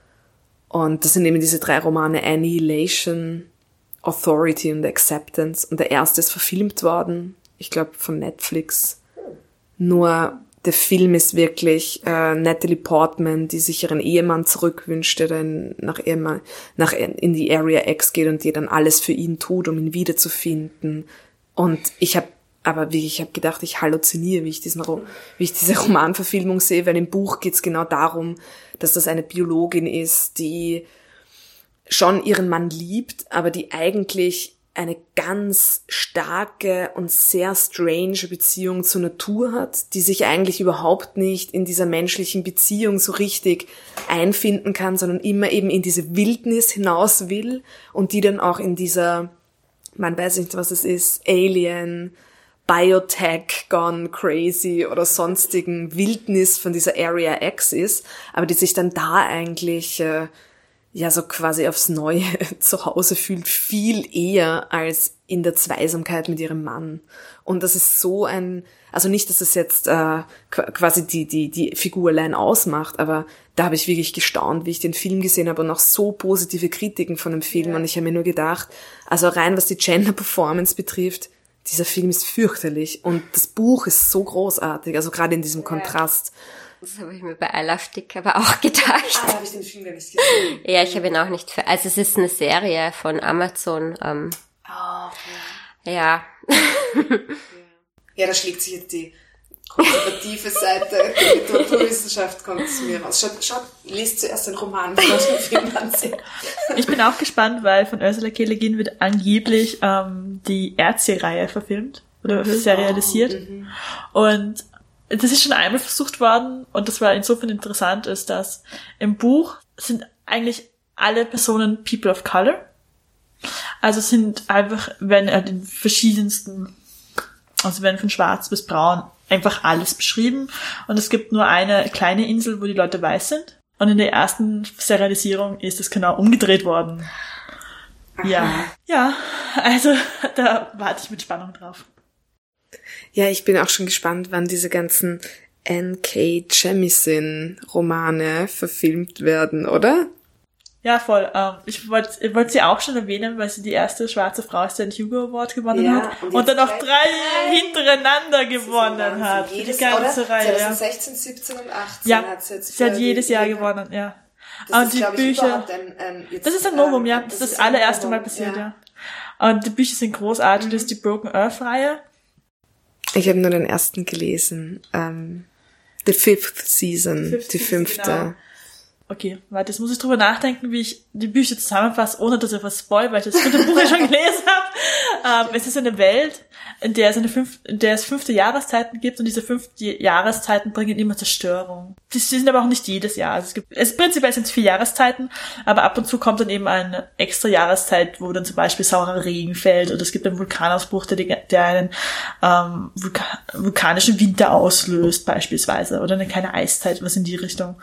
Und das sind eben diese 3 Romane: Annihilation, Authority und Acceptance. Und der erste ist verfilmt worden, ich glaube von Netflix. Nur der Film ist wirklich Natalie Portman, die sich ihren Ehemann zurückwünscht, der dann in die Area X geht und die dann alles für ihn tut, um ihn wiederzufinden. Und ich habe gedacht, ich halluziniere, wie ich diese Romanverfilmung sehe, weil im Buch geht's genau darum, dass das eine Biologin ist, die schon ihren Mann liebt, aber die eigentlich eine ganz starke und sehr strange Beziehung zur Natur hat, die sich eigentlich überhaupt nicht in dieser menschlichen Beziehung so richtig einfinden kann, sondern immer eben in diese Wildnis hinaus will und die dann auch in dieser, man weiß nicht, was es ist, Alien, Biotech gone crazy oder sonstigen Wildnis von dieser Area X ist, aber die sich dann da eigentlich so quasi aufs Neue zu Hause fühlt, viel eher als in der Zweisamkeit mit ihrem Mann. Und das ist so also nicht, dass es jetzt quasi die Figur allein ausmacht, aber da habe ich wirklich gestaunt, wie ich den Film gesehen habe und auch so positive Kritiken von dem Film. Ja. Und ich habe mir nur gedacht, also rein was die Gender Performance betrifft, dieser Film ist fürchterlich und das Buch ist so großartig, also gerade in diesem Kontrast. Das habe ich mir bei I Love Dick aber auch gedacht. Habe ich den Film gar nicht gesehen. Ja, ich habe ihn auch nicht also es ist eine Serie von Amazon. Okay. Ja. Ja, da schlägt sich jetzt konservative Seite der Literaturwissenschaft kommt es mir raus. Lies zuerst den Roman, bevor du den Film ansehen. Ich bin auch gespannt, weil von Ursula K. Le Guin wird angeblich die Erzie-Reihe verfilmt oder serialisiert. Und das ist schon einmal versucht worden und das war insofern interessant, ist, dass im Buch sind eigentlich alle Personen People of Color. Also sind einfach, werden in verschiedensten, also werden von schwarz bis braun einfach alles beschrieben und es gibt nur eine kleine Insel, wo die Leute weiß sind und in der ersten Serialisierung ist es genau umgedreht worden. Ja, also da warte ich mit Spannung drauf. Ja, ich bin auch schon gespannt, wann diese ganzen N.K. Jemisin-Romane verfilmt werden, oder? Ja, voll. Ich wollte sie auch schon erwähnen, weil sie die erste schwarze Frau ist, die den Hugo Award gewonnen hat. Und dann noch 3 hintereinander gewonnen hat. Jedes, die ganze oder? Reihe. 2016, 17 und 18 ja, hat sie jetzt. Sie hat jedes Jahr gewonnen, ja. Das und ist, die Bücher. Das ist ein Novum, ja. Das ist das allererste Mal passiert, ja. Und die Bücher sind großartig. Das ist die Broken Earth-Reihe. Ich habe nur den ersten gelesen. The Fifth Season, die 5. Genau. Okay, warte, jetzt muss ich drüber nachdenken, wie ich die Bücher zusammenfasse, ohne dass ich was spoil, weil ich das 5. Buch ja schon gelesen habe. Es ist eine Welt, in der es 5. Jahreszeiten gibt und diese 5 Jahreszeiten bringen immer Zerstörung. Die sind aber auch nicht jedes Jahr. Also prinzipiell sind es 4 Jahreszeiten, aber ab und zu kommt dann eben eine extra Jahreszeit, wo dann zum Beispiel saurer Regen fällt oder es gibt einen Vulkanausbruch, der einen vulkanischen Winter auslöst beispielsweise oder eine kleine Eiszeit, was in die Richtung.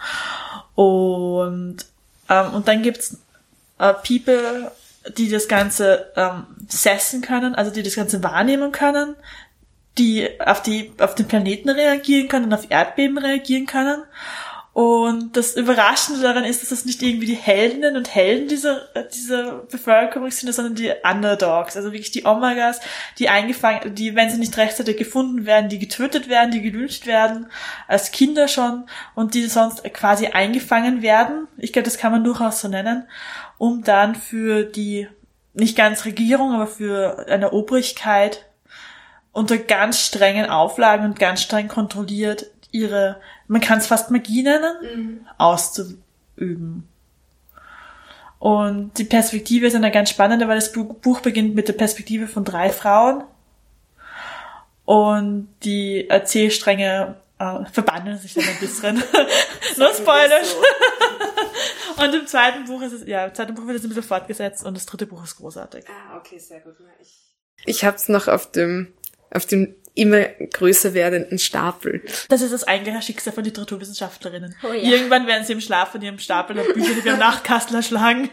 Und dann gibt's People, die das Ganze sessen können, also die das Ganze wahrnehmen können, die auf den Planeten reagieren können, auf Erdbeben reagieren können. Und das Überraschende daran ist, dass das nicht irgendwie die Heldinnen und Helden dieser Bevölkerung sind, sondern die Underdogs, also wirklich die Omegas, die wenn sie nicht rechtzeitig gefunden werden, die getötet werden, die gelyncht werden, als Kinder schon, und die sonst quasi eingefangen werden. Ich glaube, das kann man durchaus so nennen, um dann für die, nicht ganz Regierung, aber für eine Obrigkeit unter ganz strengen Auflagen und ganz streng kontrolliert man kann es fast Magie nennen, auszuüben. Und die Perspektive ist eine ganz spannende, weil das Buch beginnt mit der Perspektive von 3 Frauen und die Erzählstränge verbandeln sich dann ein bisschen. No Spoilers! Und im zweiten Buch wird es ein bisschen fortgesetzt und das 3. Buch ist großartig. Okay, sehr gut. Ich hab's noch auf dem immer größer werdenden Stapel. Das ist das eigentliche Schicksal von Literaturwissenschaftlerinnen. Oh ja. Irgendwann werden sie im Schlaf von ihrem Stapel der Bücher, die wir im Nachtkastel erschlagen.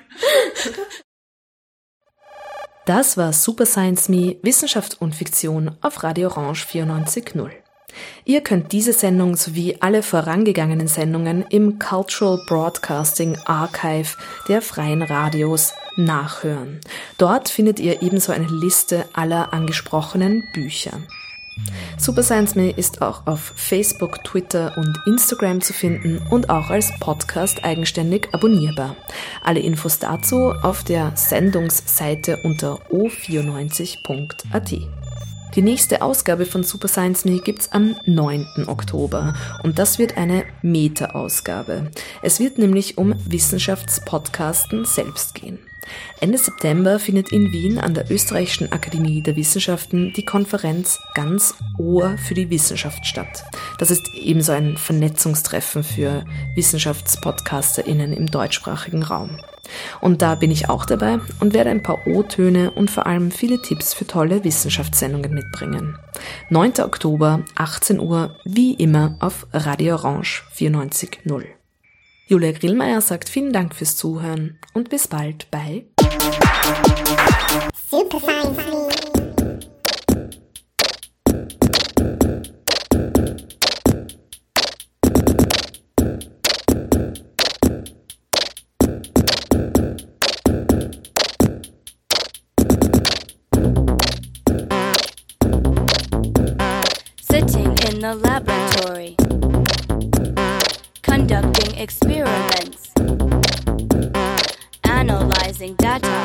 Das war Super Science Me, Wissenschaft und Fiktion auf Radio Orange 94.0. Ihr könnt diese Sendung sowie alle vorangegangenen Sendungen im Cultural Broadcasting Archive der Freien Radios nachhören. Dort findet ihr ebenso eine Liste aller angesprochenen Bücher. Super Science Me ist auch auf Facebook, Twitter und Instagram zu finden und auch als Podcast eigenständig abonnierbar. Alle Infos dazu auf der Sendungsseite unter o94.at. Die nächste Ausgabe von Super Science Me gibt's am 9. Oktober und das wird eine Meta-Ausgabe. Es wird nämlich um Wissenschaftspodcasten selbst gehen. Ende September findet in Wien an der Österreichischen Akademie der Wissenschaften die Konferenz Ganz Ohr für die Wissenschaft statt. Das ist ebenso ein Vernetzungstreffen für WissenschaftspodcasterInnen im deutschsprachigen Raum. Und da bin ich auch dabei und werde ein paar O-Töne und vor allem viele Tipps für tolle Wissenschaftssendungen mitbringen. 9. Oktober, 18 Uhr, wie immer auf Radio Orange 94.0. Julia Grillmeier sagt vielen Dank fürs Zuhören und bis bald bei Super Science Me. Sitting in the laboratory, conducting experiments, analyzing data.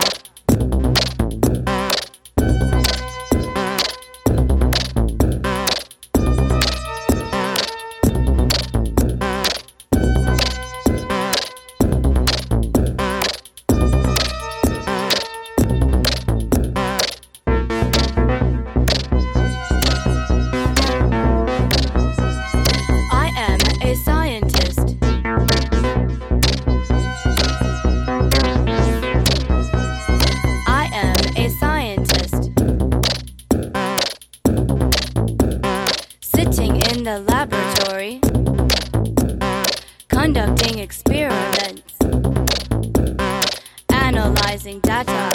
analyzing data.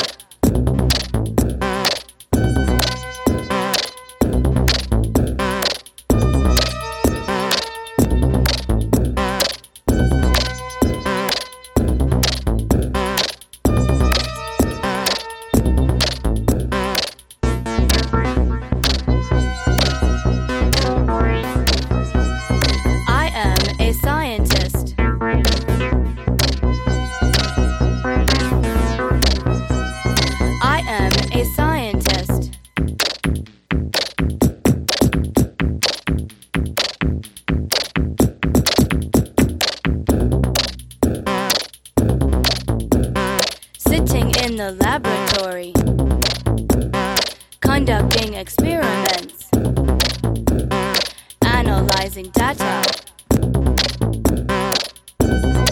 I am a scientist. I am a scientist. Sitting in the laboratory, conducting experiments, analyzing data.